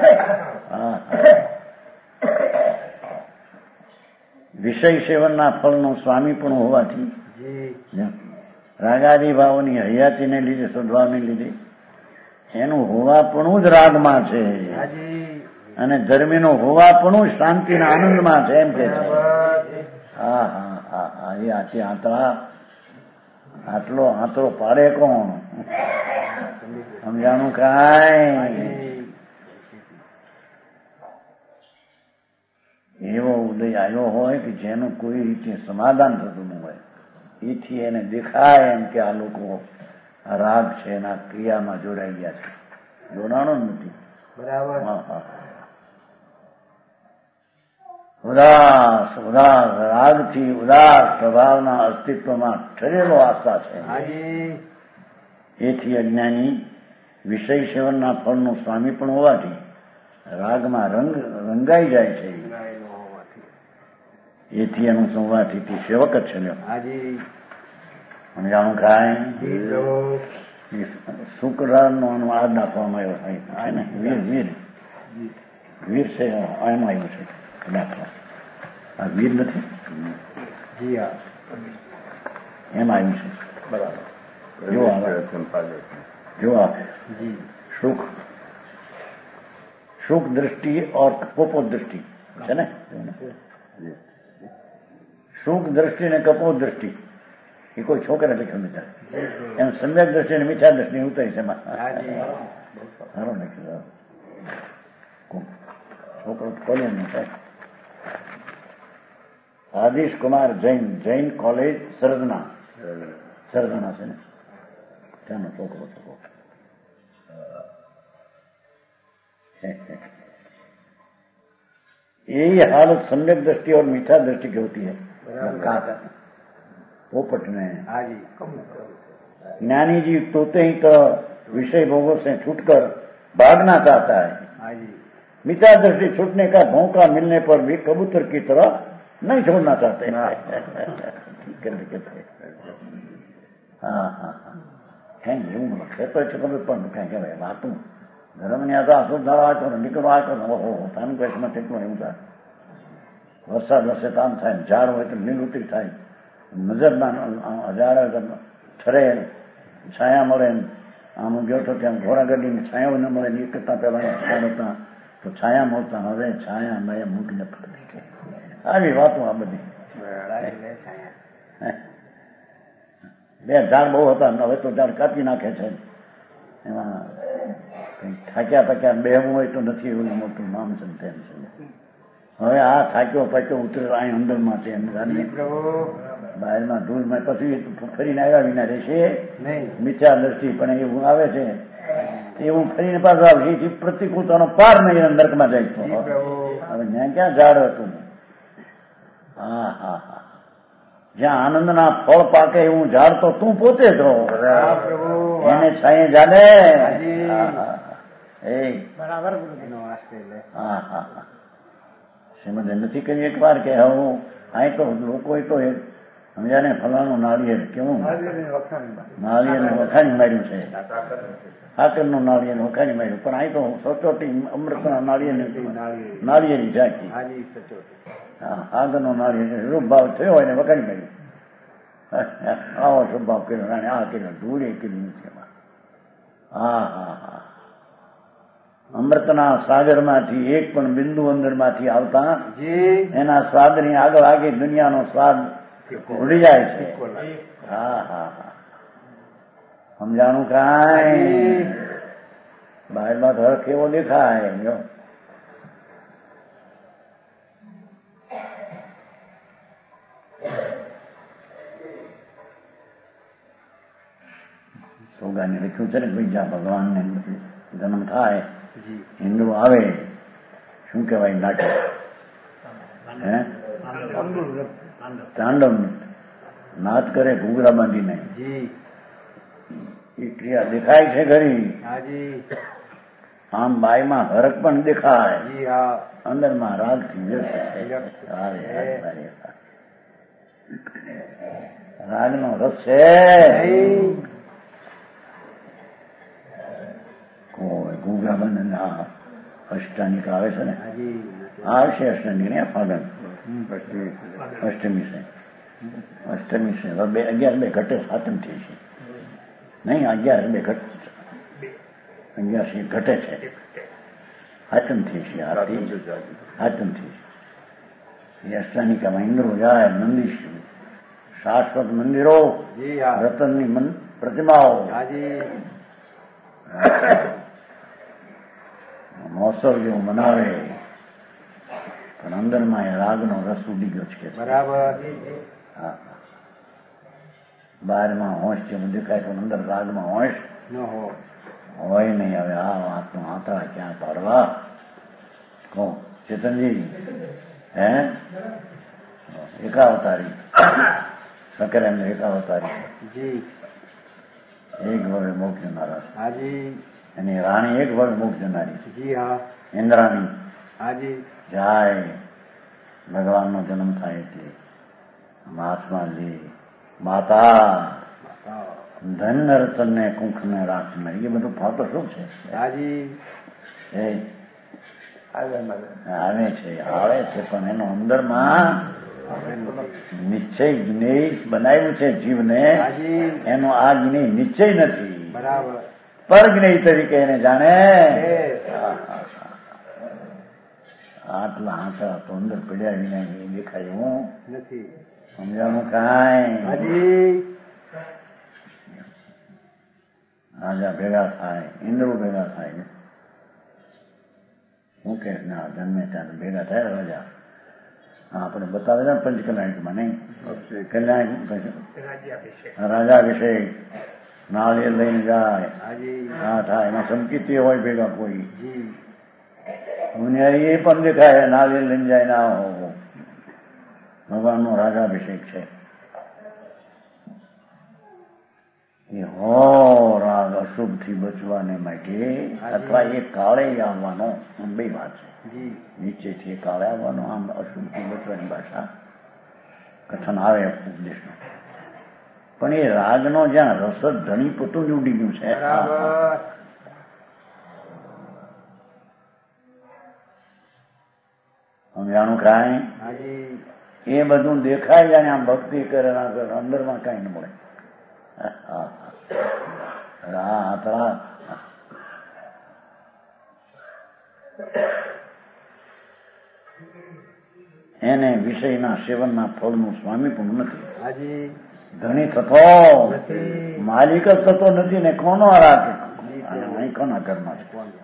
વિષય સેવનના ફળનો સ્વામી પણ હોવાથી રાગાદી ભાવોની હયાતીને લીધે, સદભાવને લીધે એનું હોવાપણું જ રાગમાં છે અને ધર્મીનો હોવાપણું શાંતિના આનંદમાં છે એમ કે છે. હા હા હા હા, એ આથી આટલો આંતરો પાડે કોણ? સમજાણું કાંઈ? એવો ઉદય આવ્યો હોય કે જેનું કોઈ રીતે સમાધાન થતું ન હોય, એથી એને દેખાય એમ કે આ લોકો રાગ છે એના ક્રિયામાં જોડાઈ ગયા છે. જોડાણો નથી. બરાબર. ઉદાસ ઉદાસ રાગથી ઉદાસ સ્વભાવના અસ્તિત્વમાં ઠરેલો આસ્થા છે. એથી અજ્ઞાની વિષય સેવનના ફળનો સ્વામી પણ હોવાથી રાગમાં રંગાઈ જાય છે. એથી એનું સંવાથી તે સેવક જ છે. સમજાણું કાંઈ? શુક્રનો અનુવાદ નાખવામાં આવ્યો છે ને, વીર વીર વીર છે એમ આવ્યું છે દાખલા. આ વીર નથી, એમ આવ્યું છે. બરાબર. જો સુખ સુખ दृष्टि और कपोत दृष्टि है ना. સુખ દ્રષ્ટિ ને કપોત દ્રષ્ટિ એ કોઈ છોકરા લખ્યું નથી. એમ સમ્યક દ્રષ્ટિ અને મિથ્યા દ્રષ્ટિ ઉતરી છે એમાં. સારો લખ્યું છોકરો ખોલ્યો નહીં થાય. આદિશ કુમાર જૈન, જૈન કોલેજ સરદના છે ને, ત્યાંનો છોકરો છોકરો. यही हालत सम्यक दृष्टि और मीठा दृष्टि की होती है. पोपट में ज्ञानी जी तोते ही तो विषय भोगों से छूटकर भागना चाहता है. मीठा दृष्टि छूटने का मौका मिलने पर भी कबूतर की तरह नहीं छोड़ना चाहते. हाँ हाँ हाँ, कहीं એવું ખેતો છે ખબર પણ કઈ કહેવાય વાતું ગરમની આ તો અશુદ્ધારો આ કરો નીકળો આ કરો. ઓહો, તાનું કચ્છમાં કેટલું એવું થાય. વરસાદ વરસે તો આમ થાય, ઝાડ હોય તો લીલુતરી થાય, નજરમાં હજાર ઠરે, છાયા મળે. આમ ગયો તો ત્યાં ઘોડાગાડીની છાયાઓ ન મળે, નીકળતા પહેલા ઝાડ હતા તો છાયા મળતા, હવે છાયા મેં મૂકીને ફરી. આવી વાતો આ બધી. બે ઝાડ બહુ હતા, હવે તો ઝાડ કાપી નાખે છે. એમાં કંઈક થાક્યા પાક્યા બેહવું હોય તો નથી એવું મોટું નામ છે તેમ છે. હવે આ થાક્યો પાક્યો ઉતરે અહીં અંદરમાં છે બહારમાં ધૂળમાં પછી ફરીને આવ્યા વિના રહેશે મિથ્યા દ્રષ્ટિ, પણ એવું આવે છે એવું ફરીને પાછું આવશે. એથી પ્રતિકૂળતાનો પાર નહીં, નર્કમાં જાય તો હવે ત્યાં ક્યાં ઝાડ હતું. હા હા હા, જ્યાં આનંદના ફળ પાકે એવું ઝાડ તો તું પોતે છો, એને છાંયે જાને. બરાબર. હા હા હા, શ્રીમદે નથી કહ્યું એક વાર કે હું અહીં તો લોકોએ તો સમજ્યા ને ફલાણું નાળિયેર કેવું નાળિયેર વખાણી માર્યું છે, સાકરનું નાળિયેર વખાણી માર્યું, પણ અહીં તો સચોટી અમૃતના નાળિયેરી ઝાંકી. હા, આગળનો નાળિયેર શુભ ભાવ થયો હોય ને વખાણી માર્યું. આવો શુભ ભાવ કર્યો, આ કર્યો, ધૂળે કર્યું નથી એમાં. હા હા હા, અમૃતના સાગરમાંથી એક પણ બિંદુ અંદરમાંથી આવતા એના સ્વાદની આગળ આગે દુનિયાનો સ્વાદ ઉડી જાય છે. હા હા હા, સમજાણું કાંઈ? બહારમાં ઘર કેવો દેખાય જો. સોગાને લખ્યું છે ને ભાઈ જ્યાં ભગવાનને જન્મ થાય હિન્દુ આવે શું કહેવાય નાટક, હે તાંડવ નાચ કરે ઘૂઘરા બાંધીને. એ ક્રિયા દેખાય છે ઘરી. આમ બાયમાં હરક પણ દેખાય, અંદરમાં રાગથી વ્યસ્ત છે. રાગનો રસ છે. ઘૂઘરા બંધ અષ્ટાનિક આવે છે ને, આવશે અષ્ટાનિક ને ફાગણ અષ્ટમી છે. 11 બે ઘટે સાતમ થઈ છે નહીં, 11 બે ઘટ 11 ઘટે છે, હાથમ થઈ છે, હાથમ થઈ છે. એ અષ્ટાનિકામાં ઇન્દ્રો જાય, નંદીશ શાશ્વત મંદિરો, રતનની પ્રતિમાઓ, મહોત્સવ જેવું મનાવે, પણ અંદરમાં એ રાગનો રસ ઉડી ગયો છે. બરાબર. હા, બહારમાં હોશ જેમ દેખાય પણ અંદર રાગમાં હોશ હોય નહીં. હવે આ વાતનો આંતરા ક્યાં પાડવા કહો ચેતનજી? હે એકાવતારી સકર એમને એકાવતારી, એક વડે મોક્ષ જનારા એની રાણી, એક વડે મોક્ષ જનારી ઇન્દ્રાણી. જાય ભગવાનનો જન્મ થાય એટલે મહાત્માજી માતા ધન રતનને કુંખને રાખને એ બધું ફાતો શું છે? આવે છે પણ એનો અંદરમાં નિશ્ચય જ્ઞેય બનાવ્યું છે જીવને, એનો આ જ્ઞેય નિશ્ચય નથી. પર જ્ઞેય તરીકે એને જાણે. આટલા આંકડા તો અંદર પડ્યા વિના દેખાય હું નથી. સમજાનું કાંઈ? રાજા ભેગા થાય, ઇન્દ્રો ભેગા થાય. શું કે ના જન્મે ત્યારે ભેગા થયા રાજા. આપણે બતાવે છે પંચકલ્યાણમાં નહીં, કલ્યાણ રાજાભિષેક નાળિયેર લઈને જાય. હા થાય, એમાં સંકિત હોય ભેગા કોઈ એ પણ દેખાય, નાળિયેર લઈને જાય ના હો. ભગવાનનો રાજાભિષેક છે. એ હો રાગ અશુભથી બચવાને માટે અથવા એ કાળે આવવાનો, બે વાત છે. નીચેથી એ કાળે આવવાનો, આમ અશુભથી બચવાની ભાષા કથન આવે ઉપદેશનો. પણ એ રાગનો જ્યાં રસ ધણી પોતું જ ઉડી ગયું છે. સમજાણું કાંઈ? એ બધું દેખાય જાણે આમ ભક્તિ કરે અંદરમાં કાંઈ ન મળે. એને વિષયના સેવનના ફળનું સ્વામી પણ નથી. ધણી થતો માલિક જ થતો નથી ને કોનો રાખે અહીં કોના ઘરમાં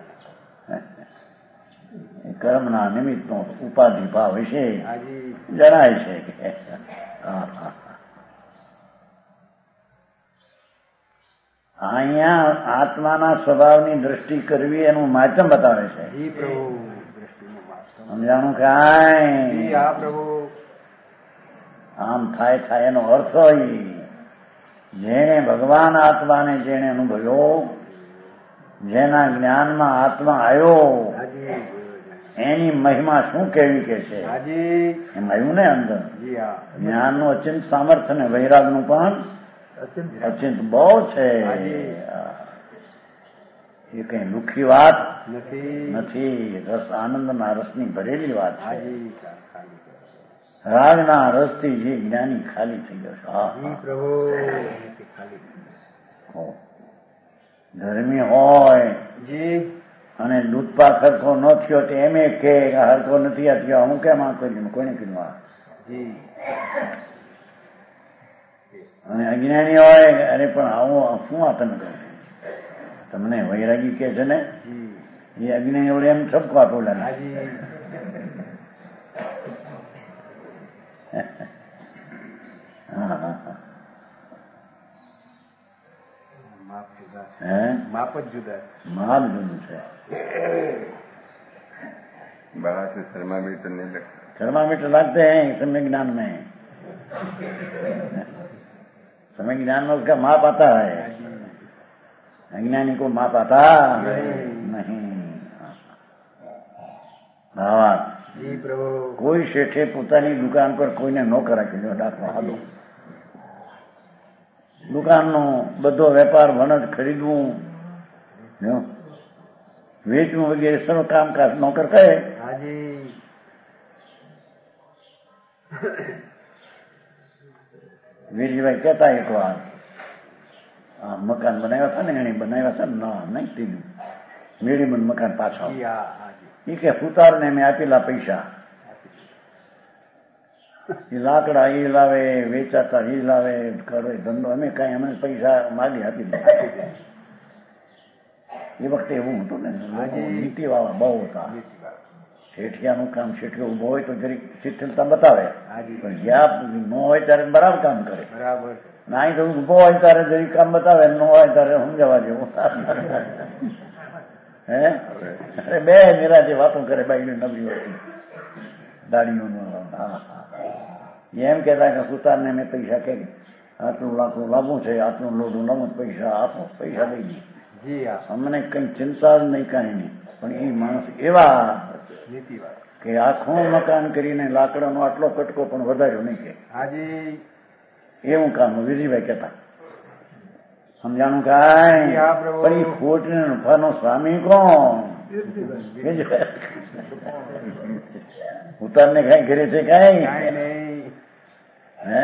કર્મના નિમિત્તનો ઉપાધિ ભાવ વિશે જણાય છે કે અહીંયા આત્માના સ્વભાવની દ્રષ્ટિ કરવી એનું માધ્યમ બતાવે છે. સમજાણું કાંઈ આમ થાય એનો અર્થ હોય જેને ભગવાન આત્માને જેને અનુભવ્યો, જેના જ્ઞાનમાં આત્મા આવ્યો, એની મહિમા શું કેવી કે છે એમ આવ્યું ને અંદર. જ્ઞાનનું અચિંત સામર્થ્ય ને વૈરાગનું પણ અચિંત બહુ છે. એ કઈ લુખી વાત નથી, રસ આનંદના રસની ભરેલી વાત છે. રાગના રસથી જે જ્ઞાની ખાલી થઈ ગયો છે. ધર્મી હોય અને દૂધપાક હરખો ન થયો તો એમ કે હરખો નથી આ થયો, હું કેમ આ કર્યું, કોઈને કીધું આ. અને અજ્ઞાની હોય અરે પણ આવું શું આ તમે કહો તમને વૈરાગી કે છે ને એ અજ્ઞાની વડે એમ ઠપકો આપો લે. માપ જ જુદા, માપ જુદું છે. बाहर से थर्मामीटर नहीं लगता, थर्मामीटर लगते हैं समय ज्ञान में. समय ज्ञान में उसका माप आता है, अज्ञानी को माप आता नहीं. भावात કોઈ શેઠે પોતાની દુકાન પર કોઈને નોકર રાખી દો, દાખલો હાલો દુકાનનો બધો વેપાર વણજ ખરીદવું વેચવું વગેરે સર્વ કામકાજ નોકર કહે. વીરજીભાઈ કહેતા એક વાર આ મકાન બનાવ્યા હતા ને એને બનાવ્યા છે ના નહીં થયું મેળીમન મકાન પાછા એ કે સુતારને મેં આપેલા પૈસા એ લાકડા એ લાવે, વેચાતા એ લાવે, કરે ધંધો, અમે કઈ અમે પૈસા માગી આપી દે. એ વખતે એવું હતું ને નીતિ વાળા બહુ હતા. શેઠિયાનું કામ શેઠિયો ઉભો હોય તો જરી શિથિલતા બતાવે, પણ જ્યાં ન હોય ત્યારે બરાબર કામ કરે. ના તો ઉભો હોય ત્યારે જરી કામ બતાવે, ન હોય ત્યારે સમજાવવા જેવું. હે અરે બે નિરાજે વાતો કરે બાઈ નબળી હતી દાડીઓનું. એમ કેતા કે સુતારને મેં પૈસા કે આટલું લાખું લાવવું છે, આટલું લોડું લાવવું, પૈસા આપો, પૈસા દઈ દી. અમને કઈ ચિંતા જ નહીં, કાંઈ નહીં. પણ એ માણસ એવા કે આખું મકાન કરીને લાકડાનો આટલો કટકો પણ વધાર્યો નહીં કે એવું કામ વિજયભાઈ કહેતા. સમજાણું કાંઈ? પણ એ ખોટ ને નફાનો સ્વામી કોણ? ઉતારને કઈ ઘરે છે કઈ? હે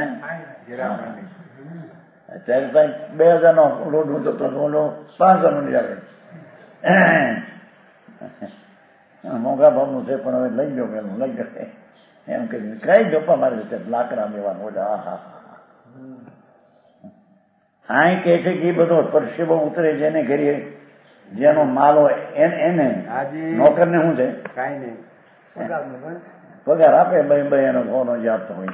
અત્યારે 2000 નો લોડ હું તો 500 નો આવે. મોંઘા ભાવનું છે પણ હવે લઈ ગયો પેલું લઈ ગયો એમ કહ્યું. કઈ જોપા મારે લાકડા લેવાનું. હા કે છે કે એ બધો પરસેવો ઉતરે જેને ઘરે જેનો માલ હોય એને નોકરને શું છે કઈ નહીં પગાર આપે બે એનો ફોનો જે આપતો હોય.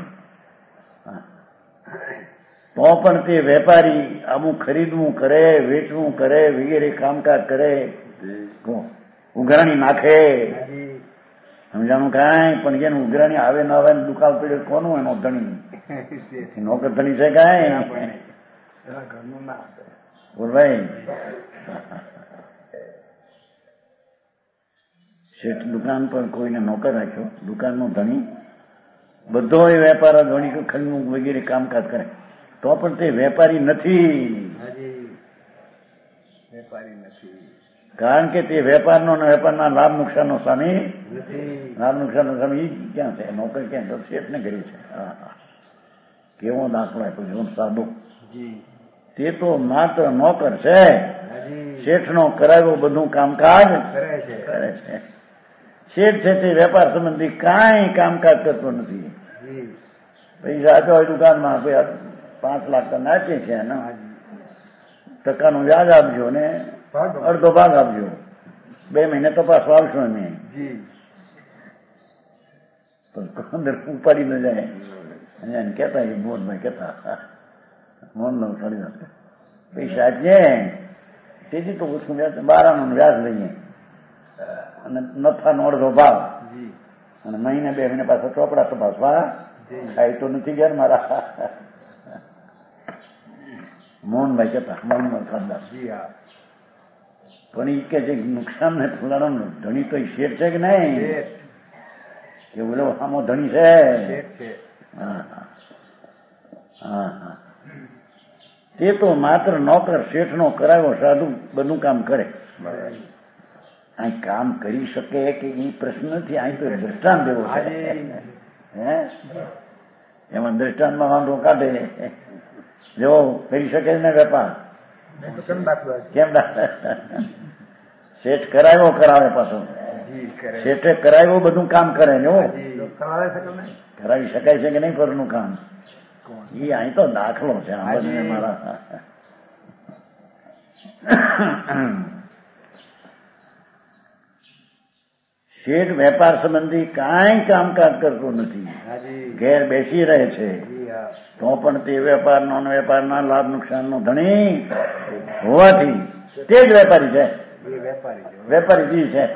તો પણ તે વેપારી અમુક ખરીદવું કરે, વેચવું કરે, વગેરે કામકાજ કરે, ઉઘરાણી નાખે. સમજાણું કાંઈ? પણ જેનું ઉઘરાણી આવે ના આવે દુકાળ પડે કોનું એનો ધણી નોકર ધણી છે કાંઈ? બોલ ભાઈ. શેઠ દુકાન પર કોઈને નોકર રાખ્યો, દુકાનનો ધણી બધો એ વેપાર ધણી ખરીદવું વગેરે કામકાજ કરે, તો પણ તે વેપારી નથી. કારણ કે તે વેપારનો વેપારના લાભ નુકસાનનો સ્વામી, લાભ નુકસાનનો સ્વામી ક્યાં છે? નોકર ક્યાં? તો શેઠ ને ઘરે છે. કેવો દાખલો આપ્યો સાદો. તે તો માત્ર નોકર છે, શેઠનો કરાવ્યો બધું કામકાજ કરે છે. શેઠ છે તે વેપાર સંબંધી કાંઈ કામકાજ કરતો નથી. પૈસા આપ્યા હોય દુકાનમાં 5 લાખ તો નાચે છે ને, ટકાનું વ્યાજ આપજો ને અડધો ભાગ આપજો, 2 મહિને તો પાછો આવશો અમે અંદર ઉપાડી ન જાય. અને કેતા મોહનભાઈ કેતા મોહનભાઈ ઉપાડી નાખે પૈસા છે તેથી તો ઓછું વ્યાજ 12 વ્યાજ લઈએ અને નફાનો અડધો ભાગ અને મહિને 2 મહિને પાછા ચોપડા તપાસવા ખાઈ તો નથી ગયા મારા મોહનભાઈ કેતા મોહનભાઈ ખાનદાર પણ એ કે છે નુકસાન ને ફલાણાનું ધણી તો શેઠ છે કે નહીં કે બોલો આમો ધણી છે. હા તે તો માત્ર નોકર શેઠ નો કરાવ્યો સાધુ બધું કામ કરે. અહીં કામ કરી શકે કે એ પ્રશ્ન નથી. અહીં તો દ્રષ્ટાંત દેવો છે હે એમાં દ્રષ્ટાંતમાં વાંધો કાઢે જો કરી શકે ને વેપાર કેમ શેઠ કરાવ્યો કરાવે પાછો શેઠે કરાવ્યું બધું કામ કરે ને કરાવી શકાય છે કે નહીં પરનું કામ એ અહીં તો દાખલો છે મારા. શેઠ વેપાર સંબંધી કાંઈ કામકાજ કરતો નથી, ઘેર બેસી રહે છે તો પણ તે વેપારના લાભ નુકસાનનો ધણી હોવાથી તે જ વેપારી છે. વેપારી છે.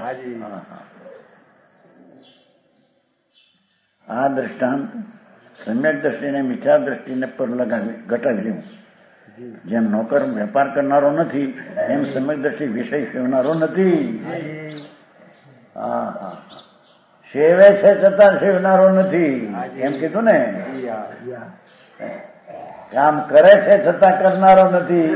આ દ્રષ્ટાંત સમ્યક દ્રષ્ટિને મિથ્યા દ્રષ્ટિને પર ઘટાડી લેવું. જેમ નોકર વેપાર કરનારો નથી એમ સમ્યક દ્રષ્ટિ વિષય સેવનારો નથી. સેવે છે છતાં સેવનારો નથી એમ કીધું ને. કામ કરે છે છતાં કરનારો નથી.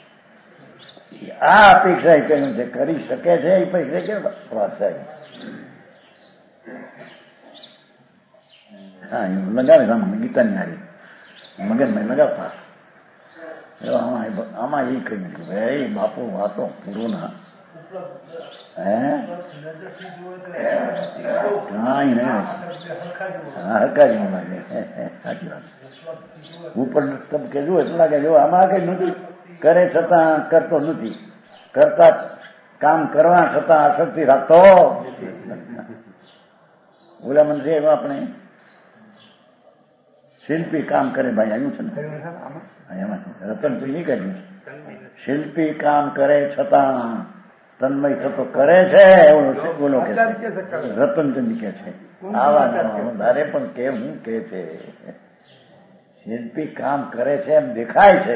આ અપેક્ષા એ કહ્યું છે કરી શકે છે એ પૈસા કે વાત છે. હા લગાવે ગીતાની હારી મગનમાં લગાવતા આમાં એ કહ્યું કે ભાઈ બાપુ વાતો પૂરું ના કાંઈ નહીં હરકાજી લાગે. સાચી વાત ઉપર તબકે જુઓ એટલું લાગે જો આમાં કઈ નથી કરે છતાં કરતો નથી, કરતા કામ કરવા છતાં આસક્તિ રાખતો. ઓલા મન છે એમાં આપણે શિલ્પી કામ કરે ભાઈ આવ્યું છે ને એમાં રતનપુરી નહીં કર્યું. શિલ્પી કામ કરે છતાં તન્મય થતો કરે છે એવું બોલો કે રતનચંદ કે છે. આવા ધારે પણ કે હું કે છે શિલ્પી કામ કરે છે એમ દેખાય છે.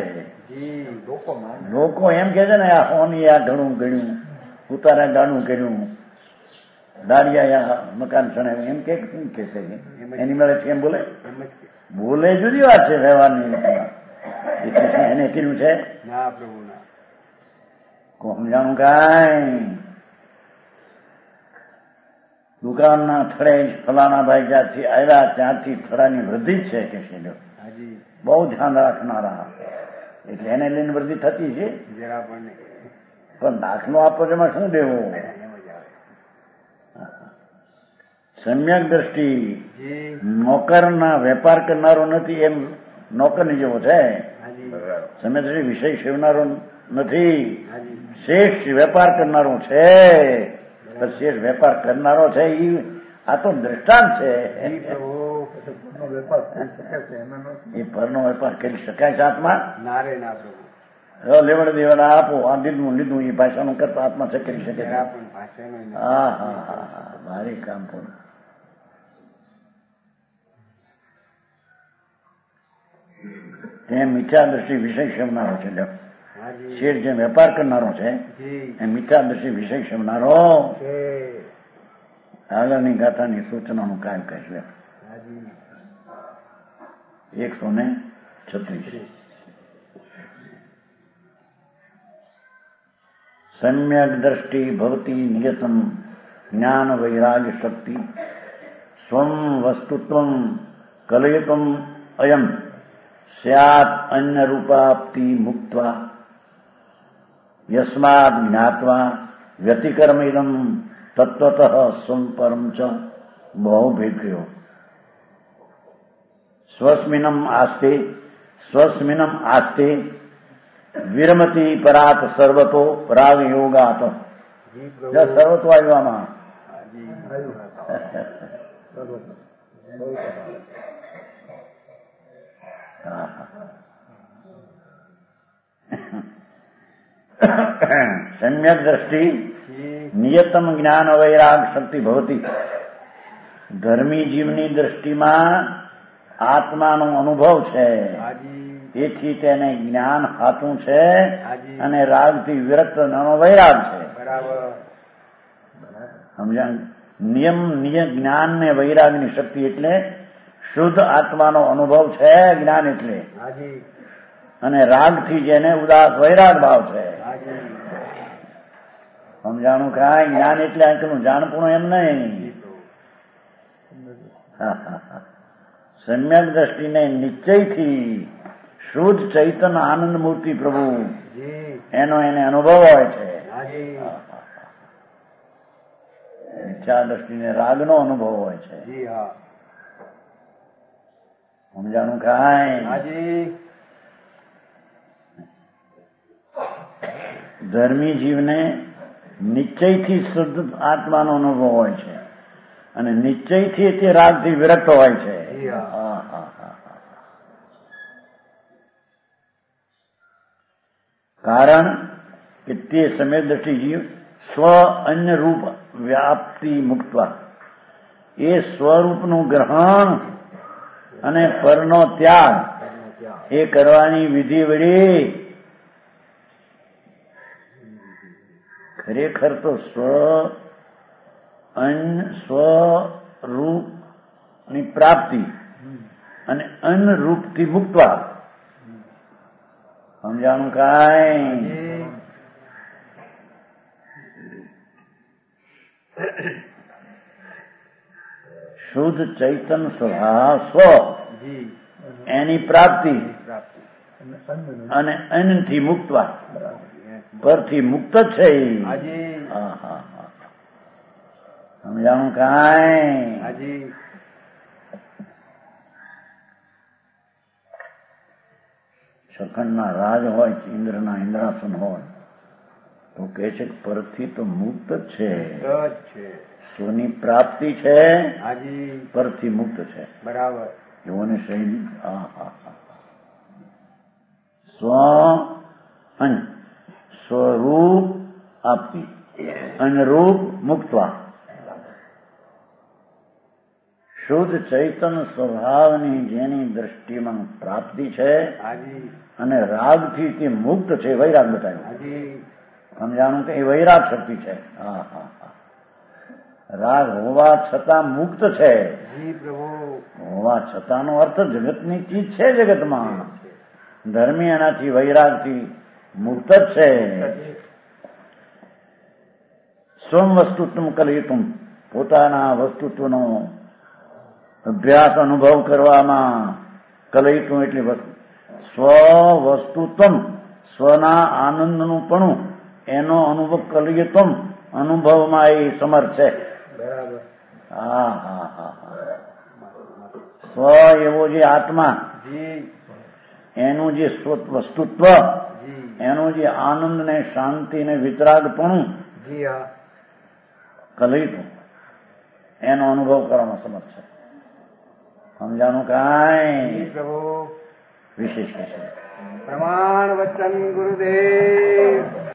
લોકો એમ કે છે ને આ હોની આ ઘણું ગણ્યું ઉતારા ગાડું કર્યું દાડિયા મકાન સણાવ્યું એમ કે શું કે છે એની મળે છે એમ બોલે બોલે જુદી વાત છે વ્યવહારની. એને કીધું છે સમજાણું કાંઈ દુકાનના થડે ફલાણા ભાઈ જ્યાંથી આવ્યા ત્યાંથી થડાની વૃદ્ધિ જ છે કે છે બહુ ધ્યાન રાખનારા એટલે એને લઈને વૃદ્ધિ થતી છે. પણ દાખલો આપો એમાં શું દેવું. સમ્યક દ્રષ્ટિ નોકરના વેપાર કરનારો નથી એમ નોકરની જેવો છે. સમ્યક દ્રષ્ટિ વિષય સેવનારો નથી, શ્રેષ્ઠ વેપાર કરનારો છે. શ્રેષ્ઠ વેપાર કરનારો છે એ આ તો દ્રષ્ટાંત છે. એ પરનો વેપાર કરી શકાય છે આત્મા લેવડ દેવડ આપો આ લીધું એ ભાષાનું કરતા આત્મા છે કરી શકે છે. હા હા હા ભારી કામ પૂરું. તેમ મિથ્યા દ્રષ્ટિ વિષય સેવનારો છે. શેઠ જેમ વેપાર કરનારો છે એમ મિથ્યા દ્રષ્ટિ વિષય સેવનારો. આગળની ગાથાની સૂચનાનું કામ કહેશે 136. સમ્યક દ્રષ્ટિ ભવતી નિયતમ જ્ઞાન વૈરાગ્ય શક્તિ સ્વમ વસ્તુત્વમ કલયતમ અયમ સ્યાત અન્ય રૂપાપ્તિ મુક્ત્વા યસ્માદ જ્ઞાત્વા વ્યતિકર્મિદમ તત્વતઃ સંપરમ ચ. બહુ ભેદ કર્યો. સ્વસ્મિનમ આસ્તે સ્વસ્મિનમ આસ્તે વિરમતી પરાત સર્વતો રાગ યોગાત. સર્વતો આવ્યું આમાં. સમ્યક દ્રષ્ટિ નિયતમ જ્ઞાન વૈરાગ શક્તિ ભવતી. ધર્મી જીવની દ્રષ્ટિમાં આત્માનો અનુભવ છે, એથી તેને જ્ઞાન હાથું છે અને રાગથી વિરક્ત વૈરાગ છે. સમજાણ? જ્ઞાન ને વૈરાગની શક્તિ એટલે શુદ્ધ આત્માનો અનુભવ છે જ્ઞાન એટલે, અને રાગથી જેને ઉદાસ વૈરાગ ભાવ છે. સમજાણું? કાંઈ જ્ઞાન એટલે આંકનું જાણપણું એમ નહીં. સમ્યક દ્રષ્ટિને નિશ્ચયથી શુદ્ધ ચૈતન્ય આનંદ મૂર્તિ પ્રભુ એનો એને અનુભવ હોય છે. મિથ્યા દ્રષ્ટિને રાગનો અનુભવ હોય છે. સમજાણું? કાંઈ ધર્મી જીવને નિશ્ચયથી શુદ્ધ આત્માનો અનુભવ હોય છે અને નિશ્ચયથી તે રાગથી વિરક્ત હોય છે. કારણ કે તે સમય દ્રષ્ટિ જીવ સ્વ અન્ય રૂપ વ્યાપ્તિ મુક્તવા, એ સ્વરૂપનું ગ્રહણ અને પરનો ત્યાગ એ કરવાની વિધિ વળી ખરેખર તો સ્વરૂપની પ્રાપ્તિ અને અન્નરૂપથી મુક્તવા. સમજાણું? કાંઈ શુદ્ધ ચૈતન સ્વભાવ સ્વ એની પ્રાપ્તિ અને અન્નથી મુક્તવા, પરથી મુક્ત છે. સમજાણું? કાંઈ સખંડના રાજ હોય, ઇન્દ્રના ઇન્દ્રાસન હોય તો કહે છે કે પરથી તો મુક્ત છે. સ્વની પ્રાપ્તિ છે, પરથી મુક્ત છે. બરાબર. એઓને શૈલી સ્વરૂપ આપતી, અનરૂપ મુક્તવા. શુદ્ધ ચૈતન્ય સ્વભાવની જેની દ્રષ્ટિમાં પ્રાપ્તિ છે અને રાગથી તે મુક્ત છે, વૈરાગ બતાવ્યો. સમજાણું? કે એ વૈરાગ શક્તિ છે. રાગ હોવા છતાં મુક્ત છે. હોવા છતાંનો અર્થ જગતની ચીજ છે. જગતમાં ધર્મી એનાથી વૈરાગથી મુક્ત જ છે. સ્વમ વસ્તુત્વ કલયુતુમ, પોતાના વસ્તુત્વનો અભ્યાસ અનુભવ કરવામાં, કલયુતું એટલે સ્વ વસ્તુત્વ, સ્વના આનંદનું પણ એનો અનુભવ કલયુતમ અનુભવમાં એ સમર્થ છે. સ્વ એવો જે આત્મા, એનું જે વસ્તુત્વ, એનું જે આનંદ ને શાંતિ ને વિતરાગપણું કલયુતું, એનો અનુભવ કરવામાં સમર્થ છે. સમજાણું? કાંઈ વિશેષ છે. પ્રમાણ વચન ગુરુદેવ.